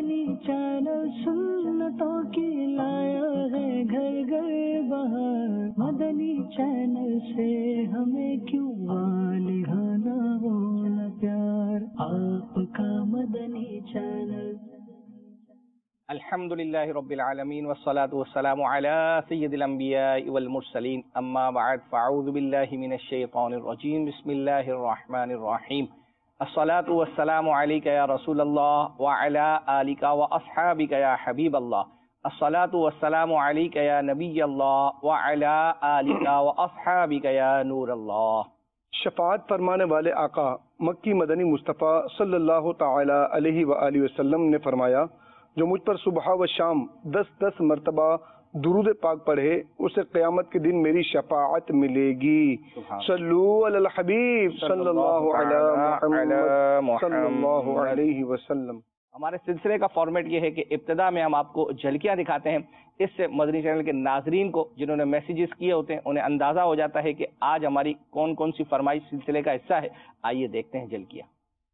مدنی channel سنتوں کی لایا ہے گھر گھر بہار، مدنی چینل سے ہمیں کیوں والہانہ ہونا پیار، آپ کا مدنی چینل۔ الحمدللہ رب العالمین والصلاة والسلام علی سید الانبیاء والمرسلین، اما بعد فاعوذ باللہ من الشیطان الرجیم، بسم اللہ الرحمن الرحیم، الصلاة والسلام علیک یا رسول اللہ وعلی آلک واصحابک یا حبیب اللہ، الصلاة والسلام علیک یا نبی اللہ وعلی آلک واصحابک یا نور اللہ۔ شفاعت فرمانے والے آقا مکی مدنی مصطفیٰ صلی اللہ تعالی علیہ وآلہ وسلم نے فرمایا، جو مجھ پر صبح و شام 10 مرتبہ درود پاک پڑھے اسے قیامت کے دن میری شفاعت ملے گی۔ صلو علی الحبیب صلی اللہ علی محمد صلی اللہ علیہ وسلم۔ ہمارے سلسلے کا فارمیٹ یہ ہے کہ ابتدا میں ہم آپ کو جھلکیاں دکھاتے ہیں، اس سے مدنی چینل کے ناظرین کو جنہوں نے میسیجز کیے ہوتے ہیں انہیں اندازہ ہو جاتا ہے کہ آج ہماری کون کون سی فرمائش سلسلے کا حصہ ہے۔ آئیے دیکھتے ہیں جھلکیاں۔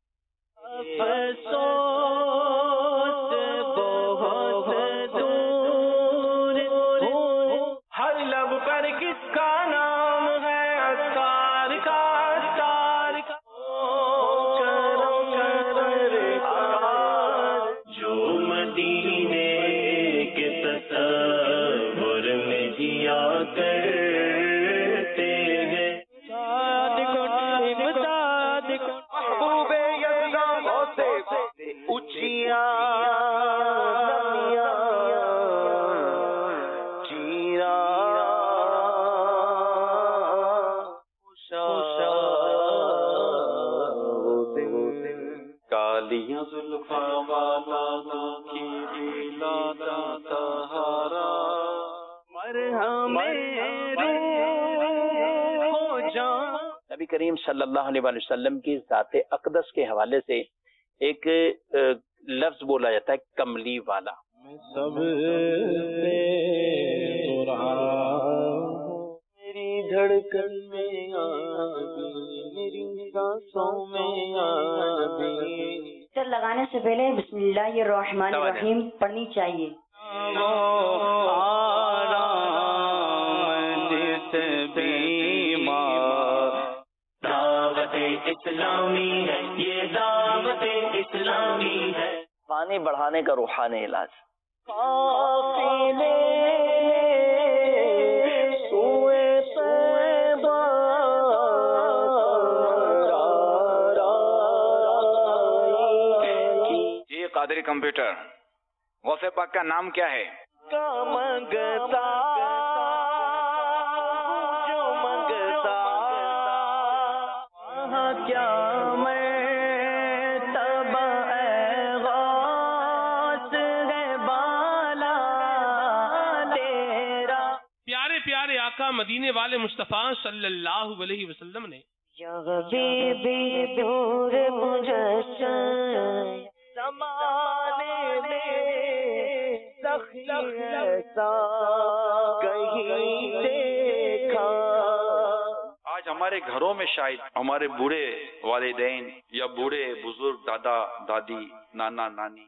نبی کریم صلی اللہ علیہ وسلم کی ذات اقدس کے حوالے سے ایک لفظ بولا جاتا ہے کملی والا۔ میری دھڑکن میں میری سانسوں میں سر لگانے سے پہلے بسم اللہ الرحمن الرحیم پڑھنی چاہیے۔ اسلامی ہے یہ دعوت اسلامی ہے، پانی بڑھانے کا روحانی علاج۔ جی قادری کمپیوٹر، غوث پاک کا نام کیا ہے؟ کیا میں تبع غوث ہے بالا تیرا۔ پیارے پیارے آقا مدینے والے مصطفیٰ صلی اللہ علیہ وسلم نے یا حبیبی دور مجسم زمانے میں سخی ایسا کہیں دیکھا۔ آج ہمارے گھروں میں شاید ہمارے بوڑھے والدین یا بوڑھے بزرگ دادا دادی نانا نانی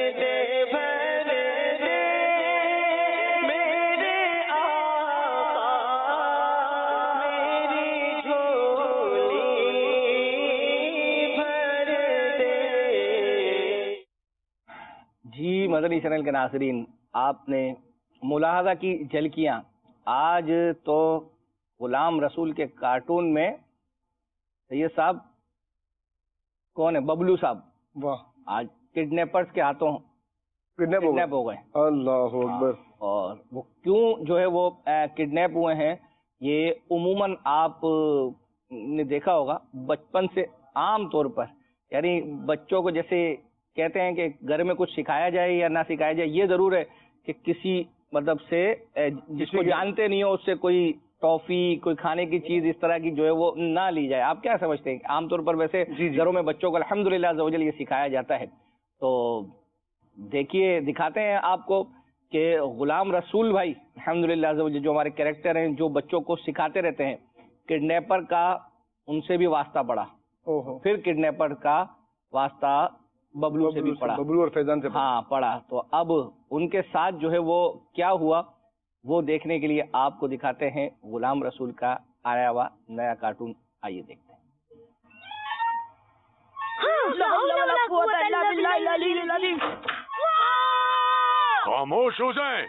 جی مدنی چینل کے ناظرین، آپ نے ملاحظہ کی جھلکیاں۔ آج تو غلام رسول کے کارٹون میں سید صاحب کون ہے؟ ببلو صاحب، واہ، آج کڈنیپرز کے ہاتھوں کڈنیپ ہو گئے۔ اللہ اکبر۔ اور وہ کیوں جو ہے وہ کڈنیپ ہوئے ہیں، یہ عموماً آپ نے دیکھا ہوگا بچپن سے عام طور پر، یعنی بچوں کو جیسے کہتے ہیں کہ گھر میں کچھ سکھایا جائے یا نہ سکھایا جائے، یہ ضرور ہے کہ کسی مطلب سے جس کو جانتے نہیں ہو اس سے کوئی ٹافی کوئی کھانے کی چیز اس طرح کی جو ہے وہ نہ لی جائے۔ آپ کیا سمجھتے ہیں؟ عام طور پر ویسے گھروں میں بچوں کو الحمدللہ عز و جل یہ سکھایا جاتا ہے۔ تو دیکھیے دکھاتے ہیں آپ کو کہ غلام رسول بھائی الحمدللہ عز و جل جو ہمارے کریکٹر ہیں جو بچوں کو سکھاتے رہتے ہیں، کڈنیپر کا ان سے بھی واسطہ پڑا، پھر کڈنیپر کا واسطہ बबलू से भी पढ़ा, बबलू और फैजान से हाँ पढ़ा। तो अब उनके साथ जो है वो क्या हुआ वो देखने के लिए आपको दिखाते हैं गुलाम रसूल का आया हुआ नया कार्टून। आइए देखते हैं। खामोश हो जाएं।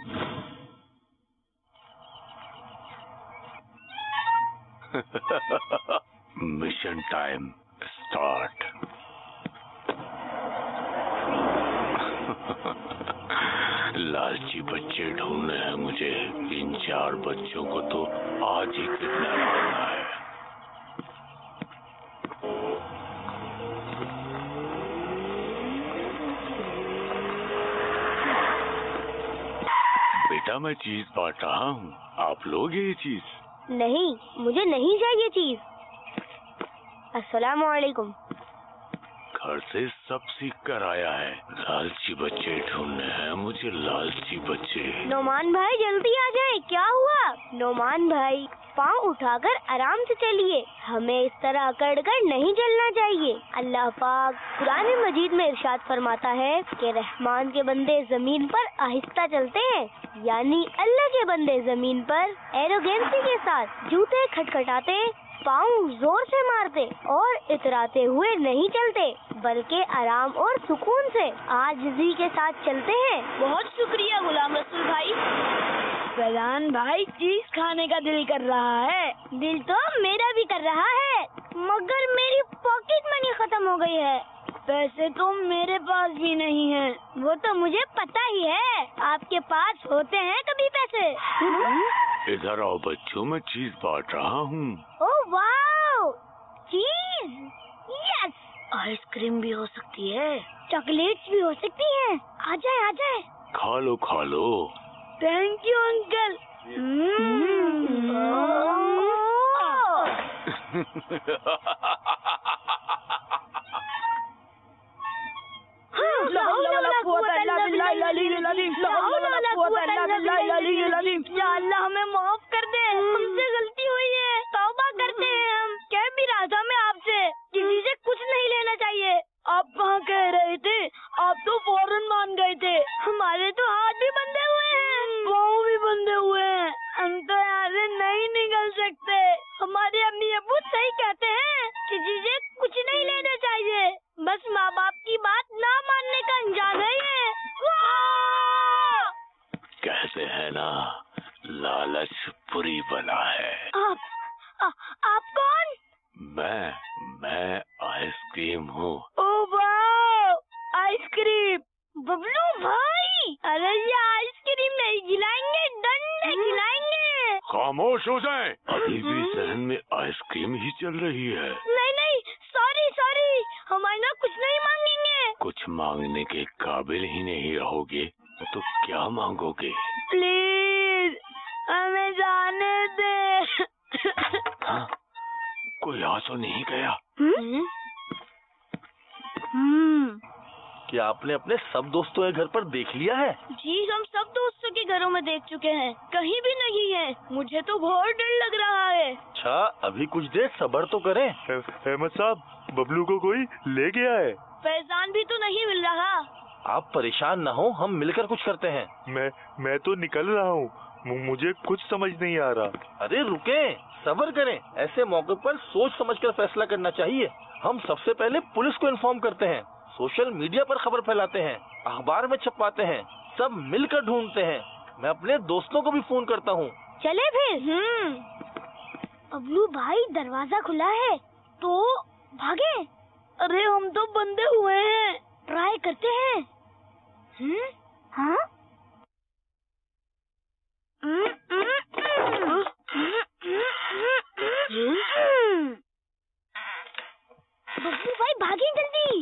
Mission time start. लालची बच्चे ढूंढने हैं मुझे। इन 4 बच्चों को तो आज ही किडनैप करना है। बेटा मैं चीज बांट रहा हूँ, आप लोगे ये चीज? नहीं, मुझे नहीं चाहिए चीज। अस्सलाम वालेकुम। घर से सब सीख कर आया है। लालची बच्चे ढूंढने हैं मुझे, लालची बच्चे। नोमान भाई जल्दी आ जाए, क्या हुआ? नोमान भाई पाँव उठाकर आराम से चलिए, हमें इस तरह अकड़ कर नहीं चलना चाहिए। अल्लाह पाक कुरान मजीद में इरशाद फरमाता है कि रहमान के बंदे जमीन पर आहिस्ता चलते हैं, यानी अल्लाह के बंदे जमीन पर एरोगेंसी के साथ जूते खटखटाते, पाँव जोर से मारते और इतराते हुए नहीं चलते, बल्कि आराम और सुकून से आजिज़ी के साथ चलते हैं। बहुत शुक्रिया गुलाम रसूल भाई। फैजान भाई चीज खाने का दिल कर रहा है। दिल तो मेरा भी कर रहा है, मगर मेरी पॉकेट मनी खत्म हो गई है। पैसे तो मेरे पास भी नहीं है। वो तो मुझे पता ही है, आपके पास होते हैं कभी पैसे? इधर आओ बच्चों, मैं चीज बांट रहा हूँ। ओह वाओ, चीज, यस। आइसक्रीम भी हो सकती है, चॉकलेट्स भी हो सकती हैं। आ जाए आ जाए। खा लो खा लो। Thank you uncle. अल्लाह हमें माफ कर दे, हमसे गलती हुई है, तौबा करते हैं हम। कह भी रहा था मैं आपसे, किसी से कुछ नहीं लेना चाहिए। आप कहाँ कह रहे थे, आप तो फौरन मान गए थे। हमारे तो हाथ भी बंधे हुए हैं, पाँव भी बंधे हुए हैं, हम तो यहाँ से नहीं निकल सकते। हमारे अम्मी अब्बू सही कहते हैं, किसी से कुछ नहीं लेना चाहिए, बस माँ बाप की बात ना मानने का अंजाम है ये। कहते हैं ना, लालच बुरी बला है। आप कौन? मैं आइसक्रीम हूँ। ओह वाह, आइसक्रीम। बबलू भाई, अरे ये आइसक्रीम नहीं खिलाएंगे, डंडे खिलाएंगे। खामोश हो जाएं। अभी भी जहन में आइसक्रीम ही चल रही है। नहीं, सॉरी, हम आइंदा कुछ नहीं मांगेंगे। कुछ मांगने के काबिल ही नहीं रहोगे तो क्या मांगोगे? प्लीज हमें जाने दे। हाँ? कोई आ तो नहीं गया? क्या आपने अपने सब दोस्तों के घर पर देख लिया है? जी हम सब दोस्तों के घरों में देख चुके हैं, कहीं भी नहीं है। मुझे तो बहुत डर लग रहा है। अच्छा अभी कुछ देर सब्र तो करें। अहमद साहब, बबलू को कोई ले गया है। फैजान भी तो नहीं मिल रहा। आप परेशान न हो, हम मिलकर कुछ करते हैं। मैं तो निकल रहा हूँ, मुझे कुछ समझ नहीं आ रहा। अरे रुके, सब्र करें। ऐसे मौके पर सोच समझकर फैसला करना चाहिए। हम सबसे पहले पुलिस को इन्फॉर्म करते हैं, सोशल मीडिया पर खबर फैलाते हैं, अखबार में छपवाते हैं, सब मिलकर ढूंढते हैं। मैं अपने दोस्तों को भी फोन करता हूँ। चले फिर। बबलू भाई दरवाजा खुला है तो भागे। अरे हम तो बंधे हुए हैं, ट्राई करते हैं। हाँ? बबलू भाई भागे जल्दी।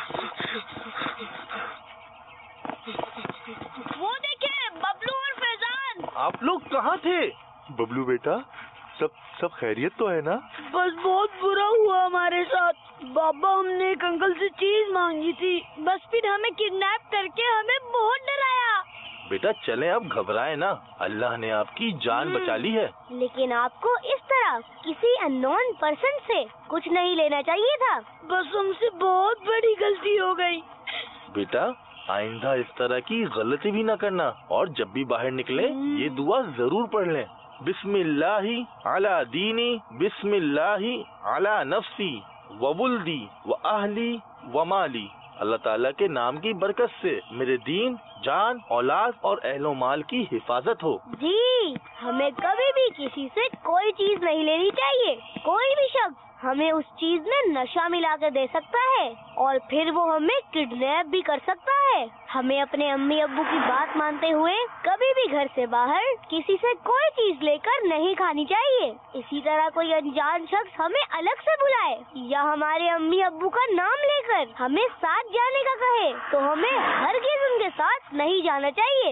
वो देखिए बबलू और फैजान। आप लोग कहाँ थे? बबलू बेटा, सब खैरियत तो है ना? बस बहुत बुरा हुआ हमारे साथ। बाबा हमने एक अंकल से चीज मांगी थी, बस फिर हमें किडनैप करके हमें बहुत डराया। बेटा चलें, अब घबराए ना, अल्लाह ने आपकी जान बचा ली है। लेकिन आपको इस तरह किसी अननोन पर्सन से कुछ नहीं लेना चाहिए था। बस हमसे बहुत बड़ी गलती हो गई। بیٹا آئندہ اس طرح کی غلطی بھی نہ کرنا، اور جب بھی باہر نکلے یہ دعا ضرور پڑھ لیں، بسم اللہ علی دینی، بسم اللہ علی نفسی وولدی واہلی ومالی، اللہ تعالیٰ کے نام کی برکت سے میرے دین، جان، اولاد اور اہل و مال کی حفاظت ہو۔ جی ہمیں کبھی بھی کسی سے کوئی چیز نہیں لینی چاہیے۔ کوئی بھی شخص ہمیں اس چیز میں نشہ ملا کے دے سکتا ہے اور پھر وہ ہمیں کڈنیپ بھی کر سکتا ہے۔ ہمیں اپنے امی ابو کی بات مانتے ہوئے کبھی بھی گھر سے باہر کسی سے کوئی چیز لے کر نہیں کھانی چاہیے۔ اسی طرح کوئی انجان شخص ہمیں الگ سے بلائے یا ہمارے امی ابو کا نام لے کر ہمیں ساتھ جانے کا کہے تو ہمیں ہرگز ان کے ساتھ نہیں جانا چاہیے۔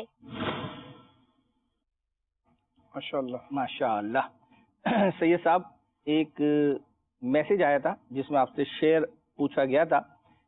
ماشاء اللہ۔ سید صاحب ایک میسج آیا تھا جس میں آپ سے شعر پوچھا گیا تھا،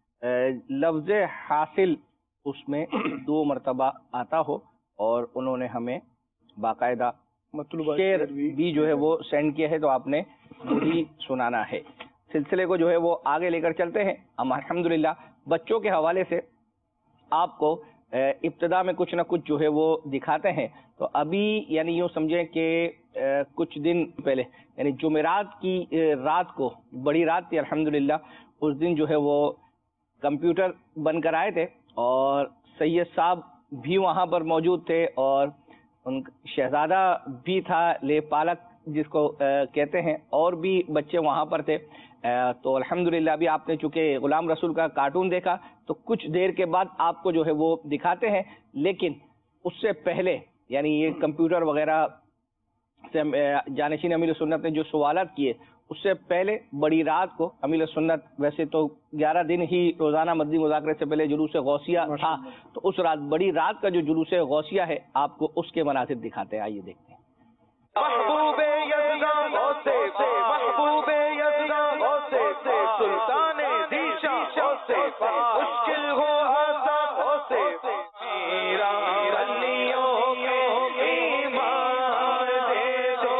لفظ حاصل اس میں 2 مرتبہ آتا ہو، اور انہوں نے ہمیں باقاعدہ شعر بھی جو ہے وہ سینڈ کیا ہے، تو آپ نے وہی سنانا ہے۔ سلسلے کو جو ہے وہ آگے لے کر چلتے ہیں۔ ہم الحمدللہ بچوں کے حوالے سے آپ کو ابتدا میں کچھ نہ کچھ جو ہے وہ دکھاتے ہیں۔ تو ابھی یعنی یوں سمجھیں کہ کچھ دن پہلے یعنی جمعرات کی رات کو، بڑی رات تھی الحمدللہ، اس دن جو ہے وہ کمپیوٹر بن کر آئے تھے، اور سید صاحب بھی وہاں پر موجود تھے، اور ان شہزادہ بھی تھا، لے پالک جس کو کہتے ہیں، اور بھی بچے وہاں پر تھے۔ تو الحمدللہ ابھی آپ نے چونکہ غلام رسول کا کارٹون دیکھا تو کچھ دیر کے بعد آپ کو جو ہے وہ دکھاتے ہیں، لیکن اس سے پہلے یعنی یہ کمپیوٹر وغیرہ سے جانشین امیر سنت نے جو سوالات کیے، اس سے پہلے بڑی رات کو امیر سنت ویسے تو 11 دن ہی روزانہ مدنی مذاکرے سے پہلے جلوس غوثیہ تھا، تو اس رات بڑی رات کا جو جلوس غوثیہ ہے آپ کو اس کے مناظر دکھاتے ہیں، آئیے دیکھتے ہیں۔ محبوب یزدان غوث پاک، محبوب یزدان غوث پاک، سلطان ذیشان غوث پاک، مشکل ہو آسان غوث پاک، میرا بلیوں کے ایمان دے دو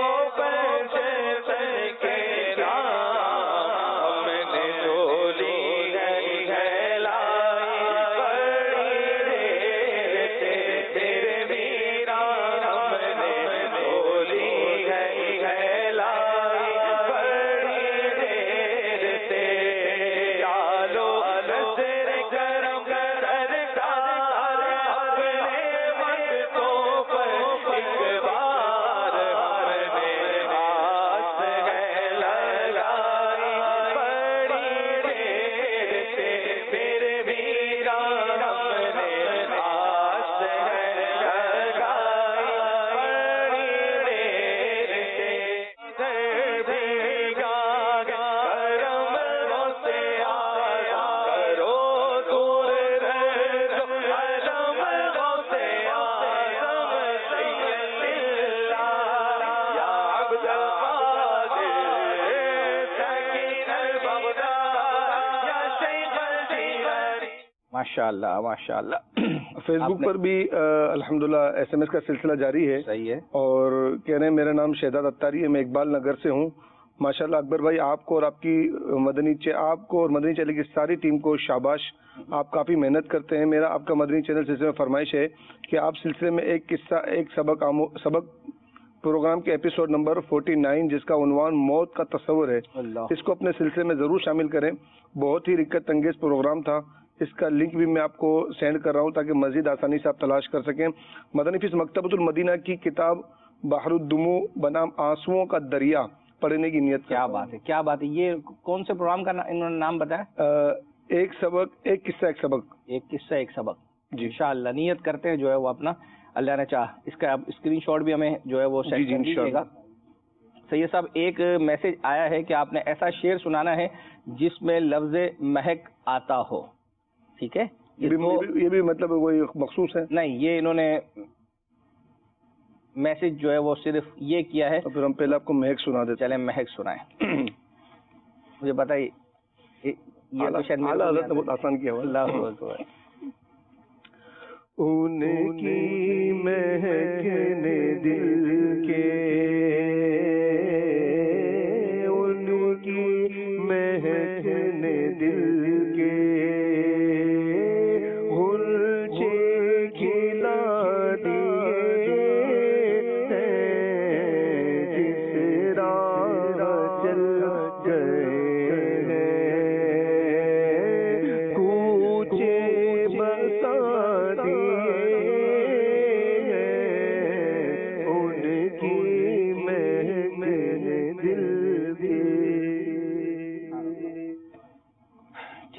پنجتن کے نام، ہم نے ڈولی ہے لائی بڑی دیر سے میرے میرا، ہم نے ڈولی ہے لائی بڑی دیر سے، چالو نظر کرم سرکار اپنے وقتوں پر ایک بار ہم نے آس ہے لگائی بڑی دیر سے میرے میرا، ہم نے آس ہے لگائی بڑی دیر سے، بھیگا کرم سے آیا کرو دور رہو علم سے آزم سید اللہ یا عبد القادر سکین البغداد یا شیخ الجیلانی۔ ماشاءاللہ ماشاءاللہ۔ فیس بک پر بھی الحمدللہ SMS کا سلسلہ جاری ہے، صحیح ہے، اور کہہ رہے ہیں میرا نام شہزاد اتاری ہے، میں اقبال نگر سے ہوں۔ ماشاءاللہ اکبر بھائی آپ کو اور آپ کی آپ کو اور مدنی چینل کی ساری ٹیم کو شاباش، آپ کافی محنت کرتے ہیں۔ میرا آپ کا مدنی چینل سلسلے میں فرمائش ہے کہ آپ سلسلے میں ایک قصہ، ایک سبق پروگرام کے ایپیسوڈ نمبر 49 جس کا عنوان موت کا تصور ہے، اس کو اپنے سلسلے میں ضرور شامل کریں۔ بہت ہی رکت انگیز پروگرام تھا، اس کا لنک بھی میں آپ کو سینڈ کر رہا ہوں تاکہ مزید آسانی سے آپ تلاش کر سکیں۔ مدنی فیس مکتبۃ المدینہ کی کتاب بحر الدموع بنام آنسوؤں کا دریا پڑھنے کی نیت۔ کیا بات ہے، کیا بات ہے۔ یہ کون سے پروگرام کا انہوں نے نام بتایا؟ ایک سبق، ایک قصہ، ایک سبق، ایک قصہ ایک سبق۔ جی انشاءاللہ نیت کرتے ہیں جو ہے وہ اپنا، اللہ نے چاہ اس کا اسکرین شاٹ بھی ہمیں جو ہے وہ سینڈ کر دیجیے گا۔ سید صاحب ایک میسج آیا ہے کہ آپ نے ایسا شعر سنانا ہے جس میں لفظ مہک آتا ہو، ٹھیک ہے؟ یہ بھی مطلب کوئی مخصوص ہے؟ نہیں، یہ انہوں نے میسج جو ہے وہ صرف یہ کیا ہے۔ تو پھر ہم پہلے آپ کو مہک سنا دیتے۔ چلیں مہک سنائیں۔ مجھے بتائیے، یہ تو شاید اعلیٰ حضرت نے بہت آسان کیا ہوا۔ اللہ اکبر۔ ان کی مہک نے دل کے، ان کی مہک نے دل کے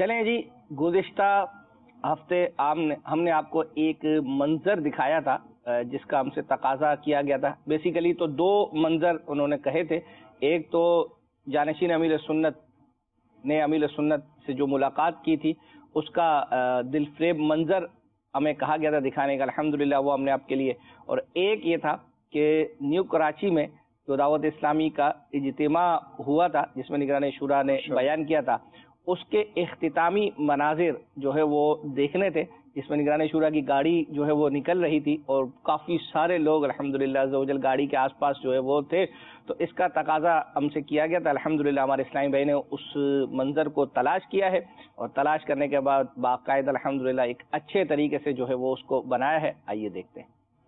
چلیں جی، گزشتہ ہفتے ہم نے آپ کو ایک منظر دکھایا تھا جس کا ہم سے تقاضا کیا گیا تھا. بیسیکلی تو دو منظر انہوں نے کہے تھے. ایک تو جانشین امیر سنت نے امیر سنت سے جو ملاقات کی تھی اس کا دل فریب منظر ہمیں کہا گیا تھا دکھانے کا، الحمدللہ وہ ہم نے آپ کے لیے. اور ایک یہ تھا کہ نیو کراچی میں جو دعوت اسلامی کا اجتماع ہوا تھا جس میں نگران شورا نے بیان کیا تھا، اس کے اختتامی مناظر جو ہے وہ دیکھنے تھے، جس میں نگران شورا کی گاڑی جو ہے وہ نکل رہی تھی اور کافی سارے لوگ الحمدللہ عز و جل گاڑی کے آس پاس جو ہے وہ تھے. تو اس کا تقاضا ہم سے کیا گیا تھا. الحمدللہ ہمارے اسلامی بھائی نے اس منظر کو تلاش کیا ہے اور تلاش کرنے کے بعد باقاعدہ الحمدللہ ایک اچھے طریقے سے جو ہے وہ اس کو بنایا ہے. آئیے دیکھتے ہیں.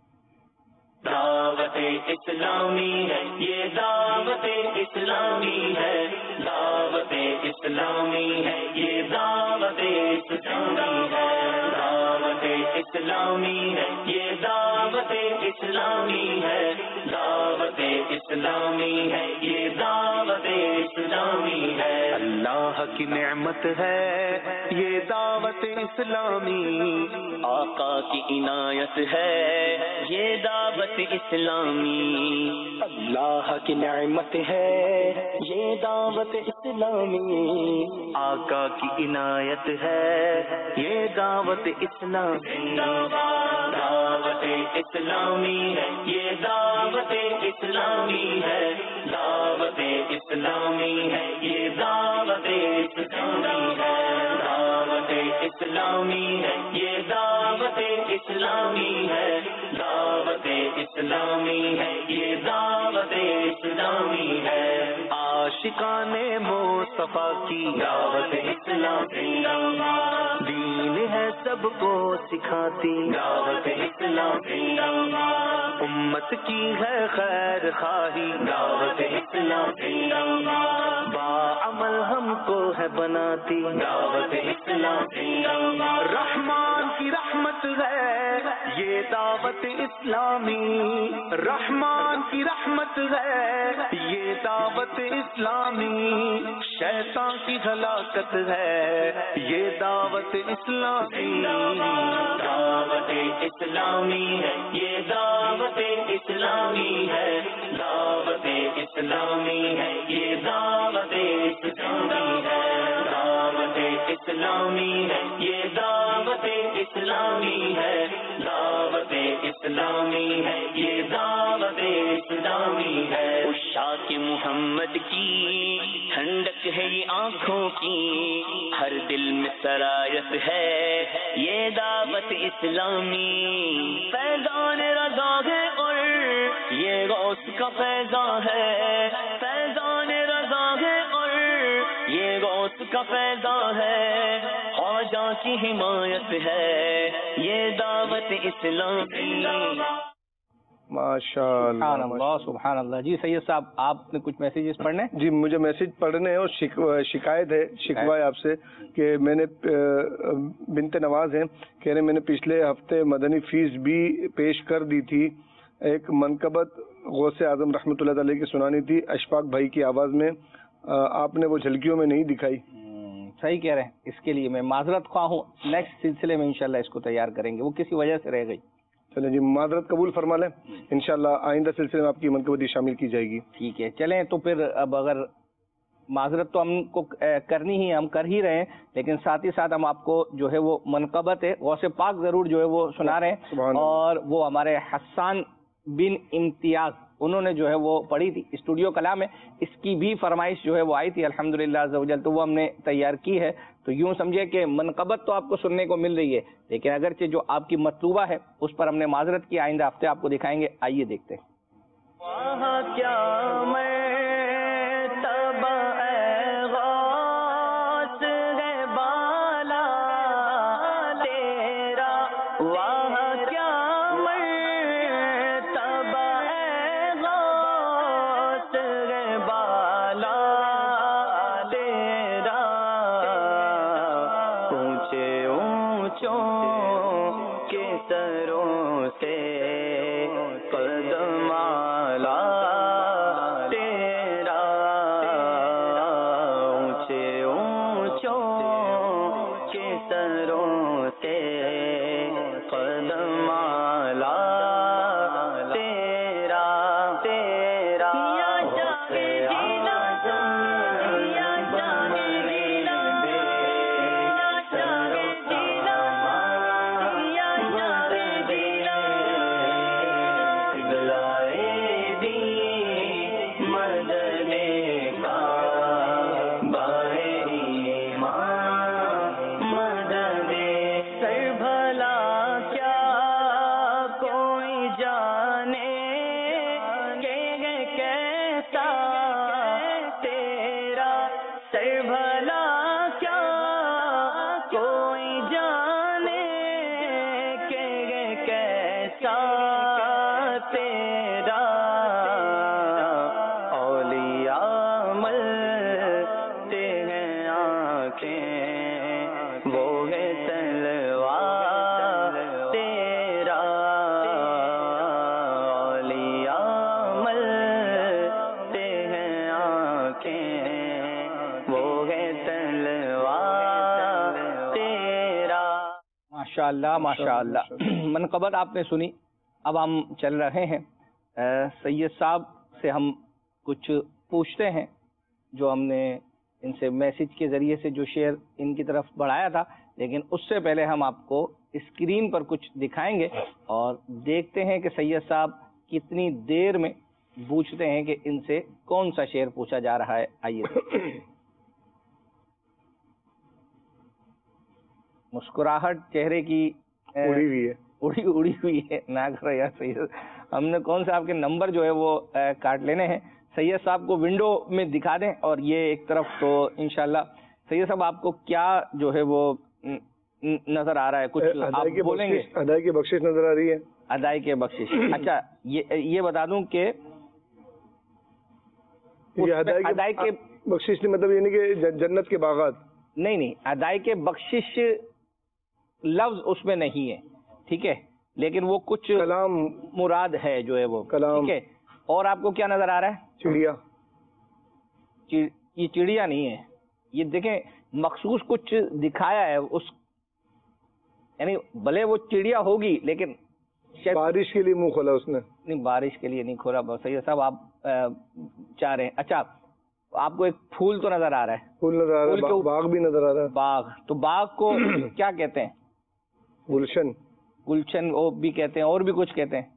دعوت اسلامی ہے یہ، دعوت اسلامی ہے، دعوت اسلامی ہے یہ، دعوت اسلامی ہے، دعوت اسلامی ہے یہ، دعوت اسلامی ہے، دعوت اسلامی ہے یہ، دعوت اسلامی ہے. اللہ کی نعمت ہے یہ دعوت اسلامی، آقا کی عنایت ہے یہ دعوت اسلامی، اللہ کی نعمت ہے یہ دعوت اسلامی، آقا کی عنایت ہے یہ دعوت اسلامی، دعوت اسلامی ہے یہ، دعوت اسلامی ہے، دعوت اسلامی ہے یہ، دعوت اسلامی ہے، دعوت اسلامی ہے یہ، دعوت اسلامی ہے، دعوت اسلامی ہے یہ، دعوت اسلامی ہے. عاشقان مصطفیٰ کی دعوت اسلامی، دین ہے سب کو سکھاتی دعوت اسلامی، امت کی ہے خیر خواہی دعوت اسلامی، باعمل ہم کو ہے بناتی دعوت اسلامی، رحمان کی رحمت ہے یہ دعوت اسلامی، رحمان کی رحمت ہے یہ دعوت اسلامی، شیطان کی ہلاکت ہے یہ دعوت اسلامی، دعوت اسلامی ہے یہ، دعوت اسلامی ہے، دعوت اسلامی ہے یہ، دعوت اسلامی ہے، دعوت اسلامی ہے یہ، دعوت اسلامی ہے، دعوت اسلامی ہے یہ، دعوت اسلامی ہے. عشاق محمد کی ٹھنڈک ہے یہ آنکھوں کی، ہر دل میں سرایت ہے یہ دعوت اسلامی، فیضان رضا ہے اور یہ غوث کا فیضان ہے، فیضان رضا ہے اور یہ غوث کا فیضان ہے، خواجہ کی حمایت ہے یہ دعوت اسلامی. ماشاء سبحان اللہ سبحان اللہ. جی سید صاحب آپ نے کچھ میسیجز پڑھنے؟ جی مجھے میسج پڑھنے ہیں اور شکایت ہے، شکوہ ہے آپ سے کہ میں نے بنت نواز ہیں، کہہ رہے میں نے پچھلے ہفتے مدنی فیس بھی پیش کر دی تھی، ایک منقبت غوث اعظم رحمۃ اللہ علیہ کی سنانی تھی اشفاق بھائی کی آواز میں، آپ نے وہ جھلکیوں میں نہیں دکھائی. صحیح کہہ رہے ہیں، اس کے لیے میں معذرت خواہ ہوں. نیکسٹ سلسلے میں انشاءاللہ اس کو تیار کریں گے، وہ کسی وجہ سے رہ گئی. چلیں جی معذرت قبول فرما لیں، انشاءاللہ آئندہ سلسلے میں آپ کی منقبتی شامل کی جائے گی. ٹھیک ہے چلیں. تو پھر اب اگر معذرت تو ہم کو کرنی ہی، ہم کر ہی رہے ہیں، لیکن ساتھ ہی ساتھ ہم آپ کو جو ہے وہ منقبت ہے غوث پاک ضرور جو ہے وہ سنا رہے ہیں، اور وہ ہمارے حسان بن امتیاز انہوں نے جو ہے وہ پڑھی تھی اسٹوڈیو کلام میں، اس کی بھی فرمائش جو ہے وہ آئی تھی الحمدللہ عز و جل، تو وہ ہم نے تیار کی ہے. تو یوں سمجھے کہ منقبت تو آپ کو سننے کو مل رہی ہے، لیکن اگرچہ جو آپ کی مطلوبہ ہے اس پر ہم نے معذرت کی، آئندہ ہفتے آپ کو دکھائیں گے. آئیے دیکھتے ہیں. وہاں کیا میں سے قدم آلا جانے کہ کیسا تیرا سر بھلا کیا کوئی جانے کہ کیسا تیرا اولیاء ملتے ہیں آنکھیں وہ ہے تلوار تیرا اولیاء ملتے ہیں آنکھیں وہ ہے تلوار تیرا. ماشاءاللہ ماشاءاللہ. منقبت آپ نے سنی. اب ہم چل رہے ہیں سید صاحب سے ہم کچھ پوچھتے ہیں جو ہم نے ان سے میسج کے ذریعے سے جو شعر ان کی طرف بڑھایا تھا، لیکن اس سے پہلے ہم آپ کو اسکرین پر کچھ دکھائیں گے اور دیکھتے ہیں کہ سید صاحب کتنی دیر میں پوچھتے ہیں کہ ان سے کون سا شعر پوچھا جا رہا ہے. آئیے. مسکراہٹ چہرے کی اڑی ہوئی ہے، اڑی ہوئی ہے. نہ کرو یار سید، ہم نے کون سا آپ کے نمبر جو ہے وہ کاٹ لینے ہیں. سید صاحب کو ونڈو میں دکھا دیں اور یہ ایک طرف. تو انشاءاللہ سید صاحب آپ کو کیا جو ہے وہ نظر آ رہا ہے؟ کچھ آپ بولیں گے؟ ادائی کی بخشش نظر آ رہی ہے. ادائی کی بخشش. اچھا یہ بتا دوں کہ ادائی کے بخشش مطلب یہ نہیں کہ جنت کے باغات، نہیں، ادائی کے بخشش لفظ اس میں نہیں ہے، ٹھیک ہے، لیکن وہ کچھ کلام مراد ہے جو ہے وہ کلام. ٹھیک ہے. اور آپ کو کیا نظر آ رہا ہے؟ چڑیا. یہ چڑیا نہیں ہے، یہ دیکھیں مخصوص کچھ دکھایا ہے اس، یعنی بھلے وہ چڑیا ہوگی لیکن بارش کے لیے منہ کھولا اس نے. نہیں، بارش کے لیے نہیں کھولا. سید صاحب آپ چاہ رہے ہیں. اچھا آپ کو ایک پھول تو نظر آ رہا ہے؟ پھول نظر آ رہا ہے، باغ بھی نظر آ رہا ہے. باغ. تو باغ کو کیا کہتے ہیں؟ گلشن. گلشن وہ بھی کہتے ہیں، اور بھی کچھ کہتے ہیں.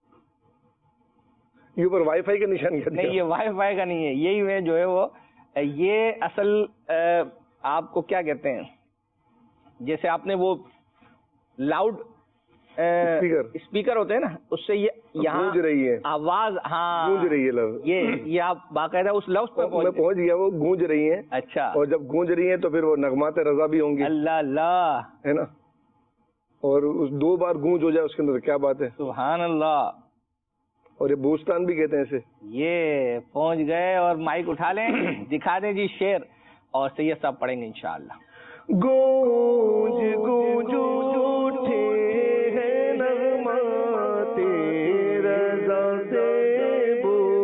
یہ اوپر وائی فائی کا نشان کیا؟ نہیں، یہ وائی فائی کا نہیں ہے. یہی میں جو ہے وہ یہ اصل آپ کو کیا کہتے ہیں، جیسے آپ نے وہ لاؤڈ اسپیکر ہوتے ہیں نا، اس سے یہ یہاں گونج رہی ہے آواز. ہاں گونج رہی ہے لفظ. یہ آپ باقاعدہ اس لفظ پہ پہنچ گیا، وہ گونج رہی ہیں. اچھا. اور جب گونج رہی ہیں تو پھر وہ نغمات رضا بھی ہوں گے. اللہ اللہ ہے نا. اور دو بار گونج ہو جائے اس کے اندر کیا بات ہے. سبحان اللہ. اور یہ بوستان بھی کہتے ہیں اسے. یہ پہنچ گئے اور مائک اٹھا لیں. دکھا دیں جی شعر اور سید صاحب پڑھیں گے انشاءاللہ. گونج گونج اٹھے ہیں نغمات رضا سے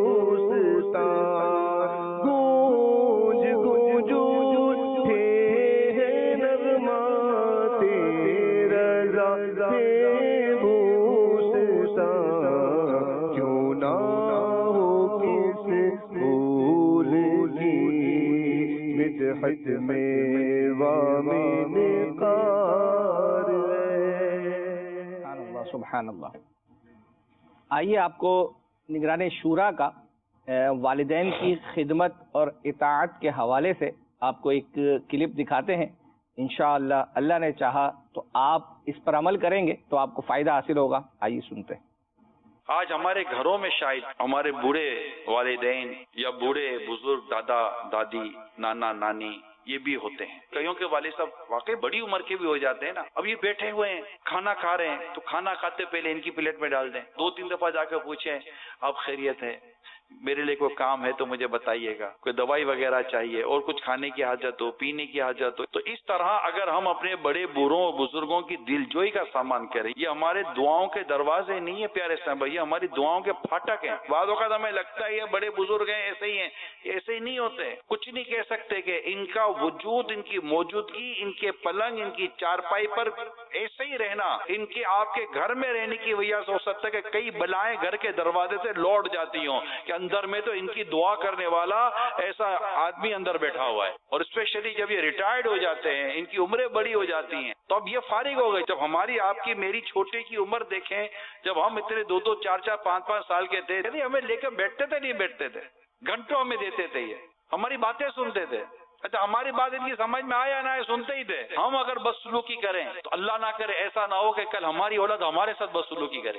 بوستان. گونج گونج اٹھے ہیں نغمات رضا سے بوستان. کیوں نہ ہو کس پھول کی مدحت میں سبحان اللہ. آئیے آپ کو نگران شورا کا والدین کی خدمت اور اطاعت کے حوالے سے آپ کو ایک کلپ دکھاتے ہیں. انشاءاللہ اللہ نے چاہا تو آپ اس پر عمل کریں گے تو آپ کو فائدہ حاصل ہوگا. آئیے سنتے ہیں. آج ہمارے گھروں میں شاید ہمارے بوڑھے والدین یا بوڑھے بزرگ دادا دادی نانا نانی یہ بھی ہوتے ہیں. کئیوں کے والد صاحب واقعی بڑی عمر کے بھی ہو جاتے ہیں نا. اب یہ بیٹھے ہوئے ہیں کھانا کھا رہے ہیں تو کھانا کھاتے پہلے ان کی پلیٹ میں ڈال دیں. 2-3 دفعہ جا کے پوچھیں آپ خیریت ہے، میرے لیے کوئی کام ہے تو مجھے بتائیے گا، کوئی دوائی وغیرہ چاہیے اور کچھ کھانے کی حاجت ہو، پینے کی حاجت ہو. تو اس طرح اگر ہم اپنے بڑے بوڑھوں بزرگوں کی دل جوئی کا سامان کریں، یہ ہمارے دعاؤں کے دروازے نہیں ہے پیارے صاحب، یہ ہماری دعاؤں کے پھاٹک ہیں. بعض اوقات ہمیں لگتا ہے یہ بڑے بزرگ ہیں ایسے ہی ہیں، ایسے ہی نہیں ہوتے. کچھ نہیں کہہ سکتے کہ ان کا وجود، ان کی موجودگی، ان کے پلنگ، ان کی چارپائی پر ایسے ہی رہنا ان کے آپ کے گھر میں رہنے کی وجہ سے ہو سکتا ہے کہ کئی بلائیں گھر کے دروازے سے لوٹ جاتی ہوں کہ اندر میں تو ان کی دعا کرنے والا ایسا آدمی اندر بیٹھا ہوا ہے. اور اسپیشلی جب یہ ریٹائرڈ ہو جاتے ہیں، ان کی عمریں بڑی ہو جاتی ہیں تو اب یہ فارغ ہو گئے. جب ہماری آپ کی میری چھوٹے کی عمر دیکھیں، جب ہم اتنے 2-2 4-4 5-5 سال کے تھے، ہمیں لے کے بیٹھتے تھے نہیں بیٹھتے تھے، گھنٹوں ہمیں دیتے تھے، یہ ہماری باتیں سنتے تھے. اچھا ہماری بات ان کی سمجھ میں آیا نہ آئے سنتے ہی تھے. ہم اگر بدسلوکی کریں تو اللہ نہ کرے ایسا نہ ہو کہ کل ہماری اولاد ہمارے ساتھ بدسلوکی کرے گی.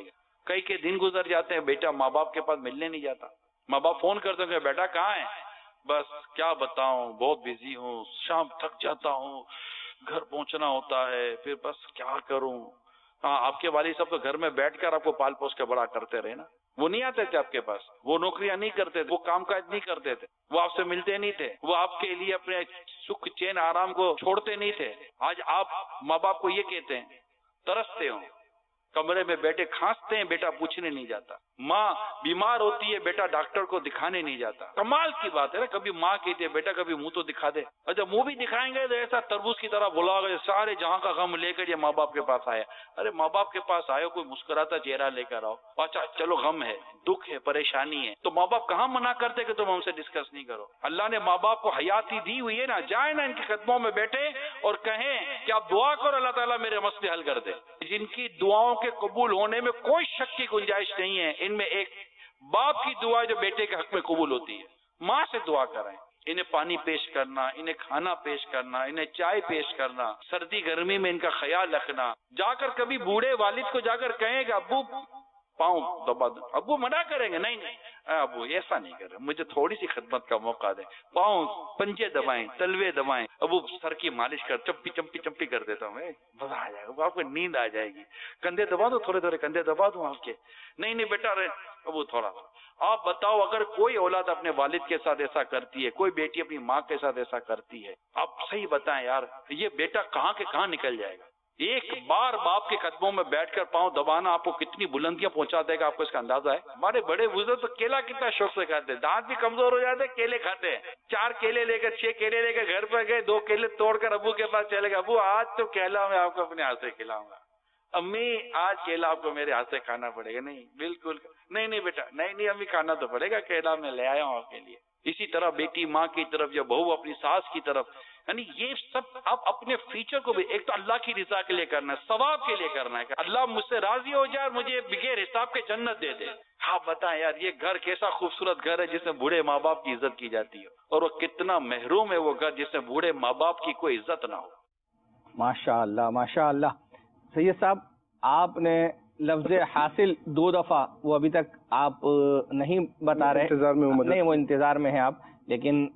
कई दिन गुजर जाते हैं, बेटा माँ बाप के पास मिलने नहीं जाता। माँ बाप फोन करते हैं, बेटा कहाँ है? बस क्या बताऊं, बहुत बिजी हूँ, शाम थक जाता हूँ, घर पहुंचना होता है, फिर बस क्या करूं। हाँ, आपके वालिद साहब तो घर में बैठकर आपको पाल पोस के बड़ा करते रहे ना, वो नहीं आते थे आपके पास, वो नौकरियां नहीं करते थे, वो कामकाज नहीं करते थे, वो आपसे मिलते नहीं थे, वो आपके लिए अपने सुख चैन आराम को छोड़ते नहीं थे। आज आप माँ बाप को ये कहते हैं, तरसते हो, कमरे में बैठे खांसते हैं, बेटा पूछने नहीं जाता। माँ बीमार होती है, बेटा डॉक्टर को दिखाने नहीं जाता। कमाल की बात है ना, कभी माँ कहती है बेटा कभी मुंह तो दिखा दे, और जब मुंह भी दिखाएंगे तो ऐसा तरबूज की तरह बुलाओगे, सारे जहां का गम लेकर ये माँ बाप के पास आया। अरे माँ बाप के पास आयो, कोई मुस्कुराता चेहरा लेकर आओ। अच्छा चलो गम है, दुख है, परेशानी है, तो माँ बाप कहाँ मना करते कि तुम हमसे डिस्कस नहीं करो। अल्लाह ने माँ बाप को हयाती दी हुई है ना, जाए ना इनके कदमों में बैठे और कहें कि आप दुआ करो अल्लाह ताला मेरे मसले हल कर दे। जिनकी दुआओं के कबूल होने में कोई शक की गुंजाइश नहीं है, इनमें एक बाप की दुआ जो बेटे के हक में कबूल होती है। माँ से दुआ करें, इन्हें पानी पेश करना, इन्हें खाना पेश करना, इन्हें चाय पेश करना, सर्दी गर्मी में इनका ख्याल रखना। जाकर कभी बूढ़े वालिद को जाकर कहेंगे अब्बू पाँव दबा दो, अब्बू मना करेंगे, नहीं नहीं अब्बू ऐसा नहीं कर रहे, मुझे थोड़ी सी खिदमत का मौका दे, पाँव पंजे दबाएं, तलवे दबाएं, अब्बू सर की मालिश कर, चंपी चंपी चंपी कर देता हूँ, मजा आ जाएगा, आपको नींद आ जाएगी, कंधे दबा दो, थोड़े थोड़े कंधे दबा दूं आपके, नहीं नहीं बेटा रहे अब्बू थोड़ा। आप बताओ, अगर कोई औलाद अपने वालिद के साथ ऐसा करती है, कोई बेटी अपनी माँ के साथ ऐसा करती है, आप सही बताएं यार, ये बेटा कहाँ के कहाँ निकल जाएगा। एक बार बाप के कदमों में बैठकर पांव दबाना आपको कितनी बुलंदियां पहुंचा देगा, आपको इसका अंदाजा है। हमारे बड़े बुजुर्ग तो केला कितना शौक से खाते हैं, दांत भी कमजोर हो जाते हैं, केले खाते हैं। 4 केले लेकर 6 केले लेकर घर पर गए, 2 केले तोड़कर अब्बू के पास चले गए, अब्बू आज तो केला मैं आपको अपने हाथ से खिलाऊंगा, अम्मी आज केला आपको मेरे हाथ से खाना पड़ेगा। नहीं बिल्कुल नहीं, नहीं बेटा नहीं नहीं अम्मी खाना तो पड़ेगा, केला मैं ले आया हूँ आपके लिए। इसी तरह बेटी माँ की तरफ या बहू अपनी सास की तरफ, यानी ये सब आप अपने फ्यूचर को भी एक तो अल्लाह की रजा के लिए करना है, सवाब के लिए करना है कि अल्लाह मुझसे राजी हो जाए, मुझे बगैर हिसाब के जन्नत दे दे। आप बताएं यार, ये घर कैसा खूबसूरत घर है जिसमें बूढ़े माँ बाप की इज्जत की जाती है, और वो कितना महरूम है वो घर जिसमें बूढ़े माँ बाप की कोई इज्जत ना हो। माशाअल्लाह माशाअल्लाह। सैयद साहब, आपने लफ्ज हासिल 2 दफा, वो अभी तक आप नहीं बता रहे, इंतजार में नहीं वो इंतजार में है आप, लेकिन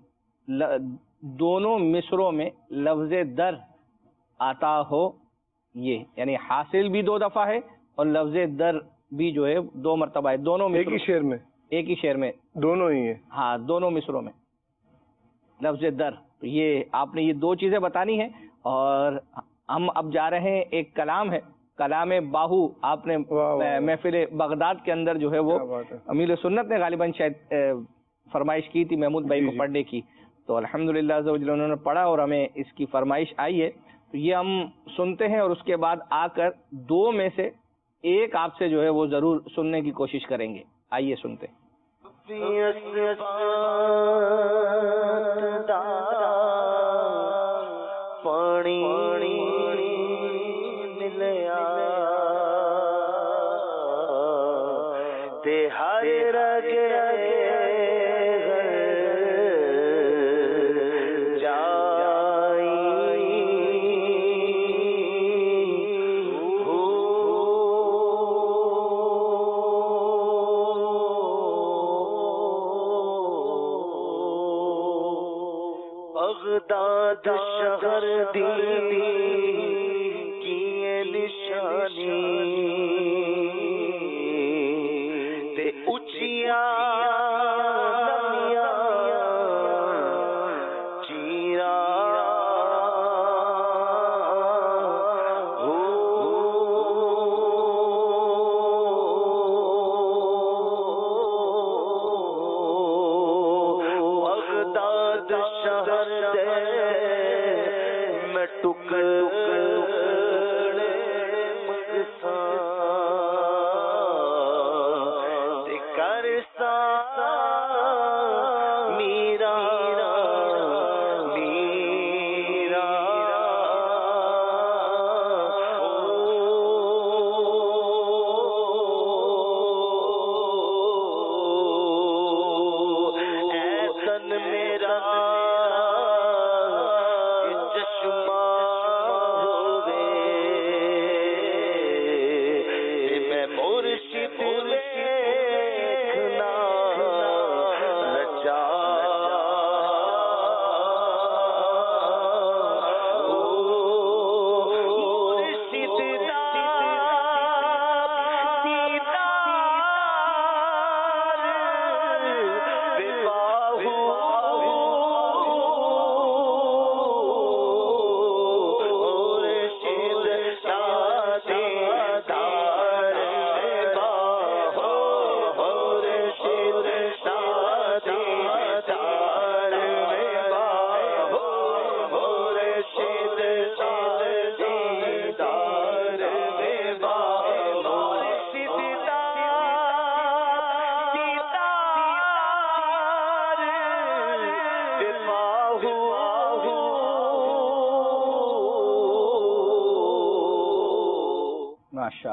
दोनों मिसरों में लफ्ज दर आता हो, ये यानी हासिल भी 2 दफा है और लफ्ज दर भी जो है 2 मरतबा है, दोनों एक ही शेर में, एक ही शेर में दोनों ही है। हाँ, दोनों मिसरों में लफ्ज दर। तो ये आपने ये 2 चीजें बतानी है। और हम अब जा रहे हैं, एक कलाम है, कलाम बाहू, आपने महफिल बगदाद के अंदर जो है वो अमीर सुन्नत ने गालिबन शायद फरमाइश की थी महमूद भाई को पढ़ने की, तो अल्हम्दुलिल्लाह उन्होंने पढ़ा और हमें इसकी फरमाइश आई है, तो ये हम सुनते हैं और उसके बाद आकर 2 में से एक आपसे जो है वो जरूर सुनने की कोशिश करेंगे। आइए सुनते हैं। बगदाद शहर दी की निशानी ते उचिया चीरा बगदाद शहर टुकड़े मगसा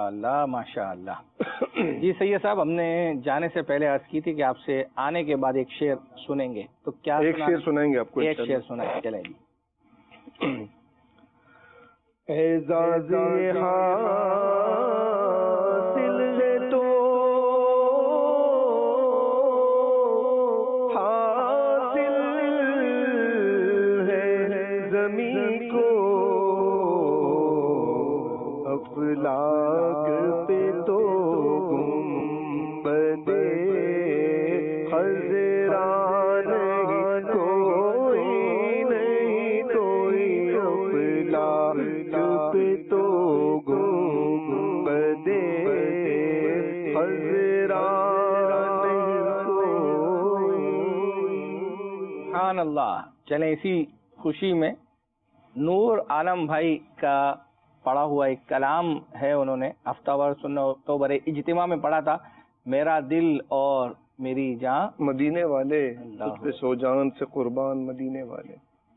ماشاءاللہ ماشاءاللہ. جی سید صاحب، ہم نے جانے سے پہلے عرض کی تھی کہ آپ سے آنے کے بعد ایک شعر سنیں گے، تو کیا ایک شعر سنائیں گے آپ کو؟ ایک شعر سنائیں. چلیں جی. اعزاز حاصل ہے تو حاصل ہے زمین کو، افلاک پہ تو گنبد خضرا نہیں کوئی نہیں کوئی، افلاک پہ تو گنبد خضرا نہیں کوئی. سبحان اللہ. چلیں اسی خوشی میں نور عالم بھائی کا پڑھا ہوا ایک کلام ہے، انہوں نے ہفتہ سننا اکتوبر اجتماع میں پڑھا تھا، میرا دل اور میری جان مدینے والے، تجھ پہ سو جان سے قربان مدینے والے.